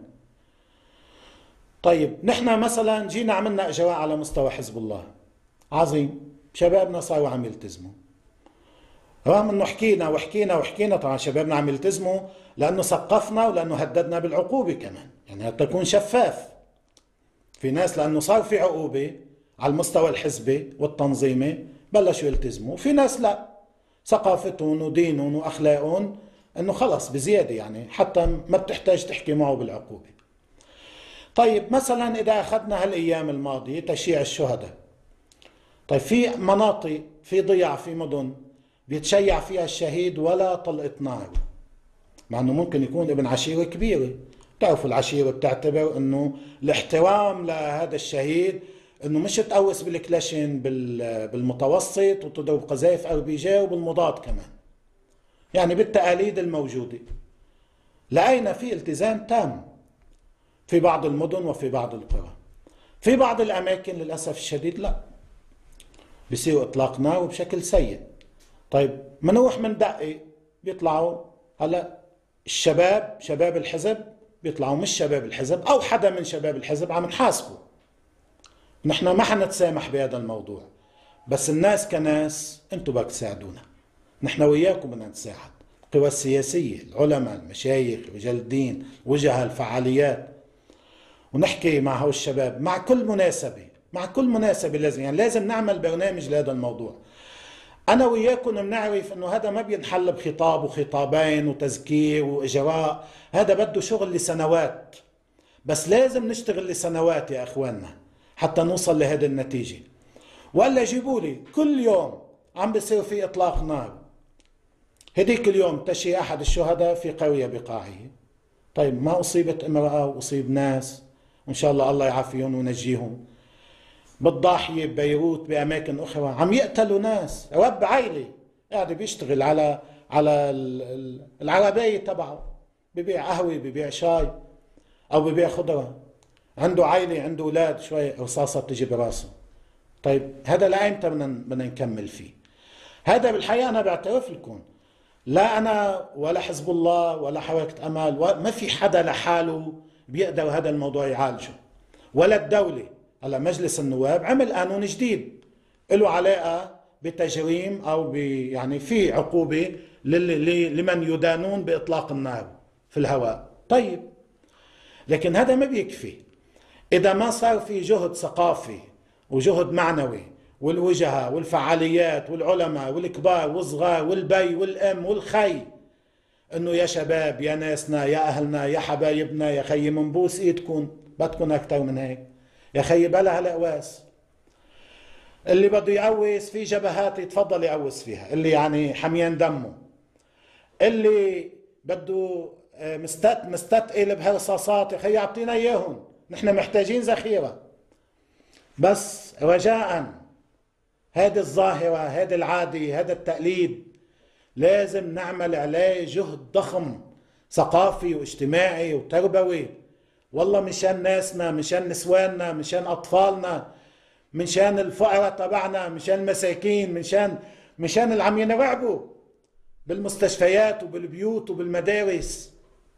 طيب نحن مثلا جينا عملنا إجراء على مستوى حزب الله عظيم، شبابنا صاروا عم يلتزموا، رغم انه حكينا وحكينا وحكينا. طبعا شبابنا عم يلتزموا لانه ثقفنا ولانه هددنا بالعقوبة كمان، يعني حتى يكون شفاف. في ناس لانه صار في عقوبة على المستوى الحزبي والتنظيمي بلشوا يلتزموا، وفي ناس لا، ثقافتهم ودينهم واخلاقهم انه خلص بزيادة، يعني حتى ما بتحتاج تحكي معه بالعقوبة. طيب مثلا اذا اخذنا هالايام الماضية تشييع الشهداء، طيب في مناطق في ضياع في مدن بيتشيع فيها الشهيد ولا طلقة نار، مع انه ممكن يكون ابن عشيرة كبيرة. تعرفوا العشيرة بتعتبر انه الاحترام لهذا الشهيد انه مش تقوس بالكلاشين بالمتوسط وتضرب قذائف ار بي جي وبالمضاد كمان، يعني بالتقاليد الموجودة. لقينا في التزام تام في بعض المدن وفي بعض القرى. في بعض الاماكن للاسف الشديد لا، بيصير اطلاق نار وبشكل سيء. طيب منوح من دقي بيطلعوا هلا الشباب، شباب الحزب بيطلعوا مش شباب الحزب او حدا من شباب الحزب عم نحاسبه. نحن ما حنتسامح بهذا الموضوع، بس الناس كناس انتم بدكم تساعدونا، نحن وياكم بدنا نتساعد، القوى السياسية، العلماء، المشايخ، رجال الدين، وجهاء الفعاليات، ونحكي مع هؤلاء الشباب مع كل مناسبة، مع كل مناسبة لازم يعني لازم نعمل برنامج لهذا الموضوع. أنا وياكم بنعرف إنه هذا ما بينحل بخطاب وخطابين وتذكير وإجراء، هذا بده شغل لسنوات، بس لازم نشتغل لسنوات يا إخواننا حتى نوصل لهذه النتيجة. وقال جيبوا لي كل يوم عم بيصير في إطلاق نار. هديك اليوم تشي أحد الشهداء في قرية بقاعية. طيب ما أصيبت امرأة وأصيب ناس وإن شاء الله الله يعافيهم وينجيهم. بالضاحية ببيروت بأماكن أخرى عم يقتلوا ناس، رب عائلة قاعد بيشتغل على على العربية تبعه، ببيع قهوة ببيع شاي أو ببيع خضرة، عنده عائلة عنده أولاد، شوي رصاصة تجي براسه. طيب هذا لأيمتى بدنا بدنا نكمل فيه؟ هذا بالحقيقة أنا بعترف لكم، لا أنا ولا حزب الله ولا حركة أمل ما في حدا لحاله بيقدر هذا الموضوع يعالجه، ولا الدولة. هلا مجلس النواب عمل قانون جديد له علاقة بتجريم أو ب يعني في عقوبة لمن يدانون بإطلاق النار في الهواء. طيب لكن هذا ما بيكفي إذا ما صار في جهد ثقافي وجهد معنوي، والوجهاء والفعاليات والعلماء والكبار والصغار والبي والأم والخي إنه يا شباب يا ناسنا يا أهلنا يا حبايبنا يا خيي منبوس إيدكم، بدكم أكثر من هيك يا خيي بلا هالقواس. اللي بده يقوس في جبهات يتفضل يقوس فيها، اللي يعني حميان دمه، اللي بده مستت مستتقل بهالرصاصات يا خيي اعطينا اياهم، نحن محتاجين ذخيره. بس رجاء هذه الظاهره هذه العاده هذا التقليد لازم نعمل عليه جهد ضخم ثقافي واجتماعي وتربوي، والله مشان ناسنا مشان نسواننا مشان اطفالنا مشان الفقراء تبعنا مشان المساكين مشان مشان اللي عم ينرعبوا بالمستشفيات وبالبيوت وبالمدارس.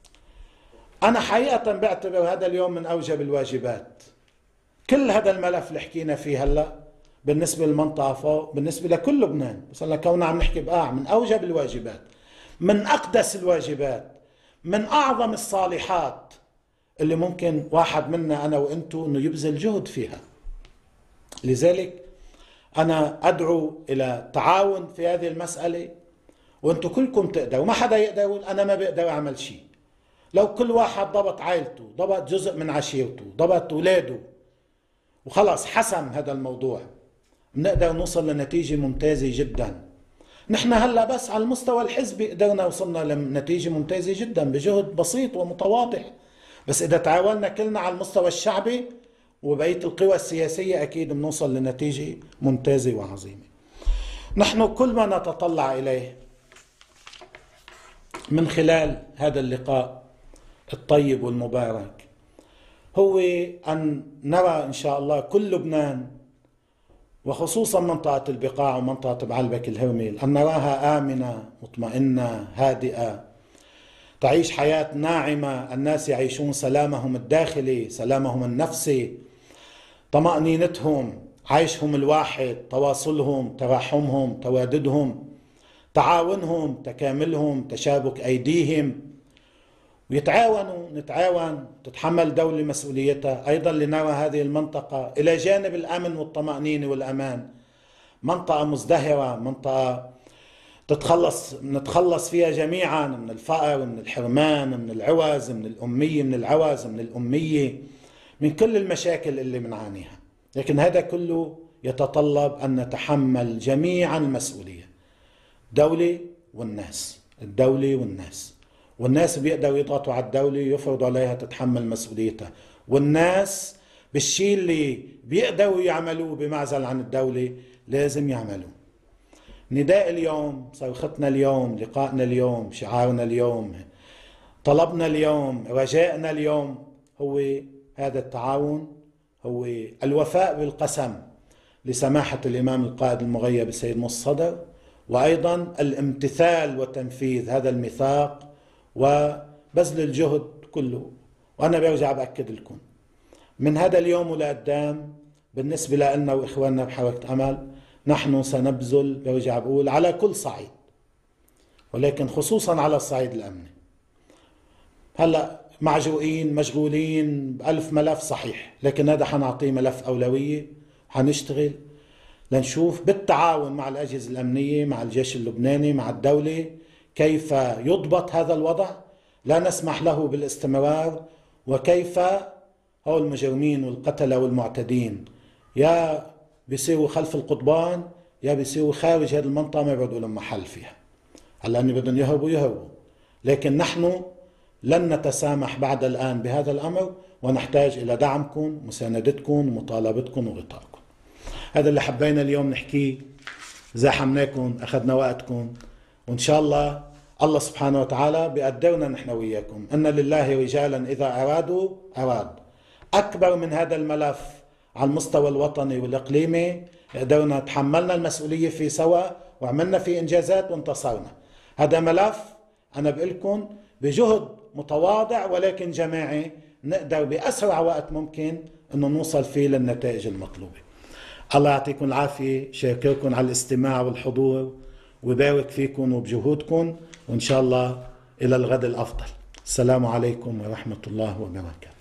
أنا حقيقة بعتبر هذا اليوم من أوجب الواجبات. كل هذا الملف اللي حكينا فيه هلا بالنسبة للمنطقة فوق بالنسبة لكل لبنان، بس هلا كوننا عم نحكي بقاع، من أوجب الواجبات، من أقدس الواجبات، من أعظم الصالحات اللي ممكن واحد منا أنا وأنتو إنه يبذل جهد فيها. لذلك أنا أدعو إلى تعاون في هذه المسألة، وأنتو كلكم تقدروا، ما حدا يقدر يقول أنا ما بقدر أعمل شيء. لو كل واحد ضبط عائلته، ضبط جزء من عشيرته، ضبط أولاده وخلاص حسم هذا الموضوع، بنقدر نوصل لنتيجة ممتازة جدا. نحن هلا بس على المستوى الحزبي قدرنا وصلنا لنتيجة ممتازة جدا بجهد بسيط ومتواضع، بس إذا تعاوننا كلنا على المستوى الشعبي وبقية القوى السياسية أكيد بنوصل لنتيجة ممتازة وعظيمة. نحن كل ما نتطلع إليه من خلال هذا اللقاء الطيب والمبارك هو أن نرى إن شاء الله كل لبنان وخصوصا منطقة البقاع ومنطقة بعلبك الهرمل أن نراها آمنة مطمئنة هادئة، تعيش حياة ناعمة، الناس يعيشون سلامهم الداخلي سلامهم النفسي، طمأنينتهم، عيشهم الواحد، تواصلهم، تراحمهم، تواددهم، تعاونهم، تكاملهم، تشابك أيديهم، ويتعاونوا نتعاون، تتحمل دولة مسؤوليتها. أيضا لنرى هذه المنطقة إلى جانب الأمن والطمأنينة والأمان منطقة مزدهرة، منطقة تتخلص نتخلص فيها جميعا من الفقر، من الحرمان، من العوز، من الأمية، من العوز، من الأمية، من كل المشاكل اللي بنعانيها. لكن هذا كله يتطلب أن نتحمل جميعا المسؤولية، الدولة والناس، الدولة والناس، والناس بيقدروا يضغطوا على الدولة يفرضوا عليها تتحمل مسؤوليتها، والناس بالشيء اللي بيقدروا يعملوه بمعزل عن الدولة لازم يعملوه. نداء اليوم، صرختنا اليوم، لقائنا اليوم، شعارنا اليوم، طلبنا اليوم، رجائنا اليوم هو هذا التعاون، هو الوفاء بالقسم لسماحة الإمام القائد المغيب السيد موسى صدر، وأيضا الامتثال وتنفيذ هذا الميثاق وبذل الجهد كله. وأنا برجع بأكد لكم من هذا اليوم ولقدام بالنسبة لنا وإخواننا بحركة أمل نحن سنبذل، برجع بقول، على كل صعيد، ولكن خصوصا على الصعيد الأمني. هلأ معجوقين مشغولين بألف ملف صحيح، لكن هذا حنعطيه ملف أولوية، حنشتغل لنشوف بالتعاون مع الأجهزة الأمنية، مع الجيش اللبناني، مع الدولة، كيف يضبط هذا الوضع، لا نسمح له بالاستمرار، وكيف هؤلاء المجرمين والقتلة والمعتدين يا بيصيروا خلف القضبان يا بيصيروا خارج هذه المنطقة ما بيعودوا لهم محل فيها. هلا أني بدهم يهربوا يهربوا، لكن نحن لن نتسامح بعد الآن بهذا الأمر، ونحتاج إلى دعمكم، مساندتكم، مطالبتكم وغطائكم. هذا اللي حبينا اليوم نحكيه، زاحمناكم، أخذنا وقتكم، وإن شاء الله الله سبحانه وتعالى بيقدرنا نحن وياكم. إن لله رجالا إذا أرادوا أراد. أكبر من هذا الملف على المستوى الوطني والإقليمي قدرنا تحملنا المسؤولية فيه سوا، وعملنا فيه إنجازات وانتصرنا. هذا ملف أنا بقولكم بجهد متواضع ولكن جماعي نقدر بأسرع وقت ممكن أنه نوصل فيه للنتائج المطلوبة. الله يعطيكم العافية، شاكركم على الاستماع والحضور، ويبارك فيكم وبجهودكم، وإن شاء الله إلى الغد الأفضل. السلام عليكم ورحمة الله وبركاته.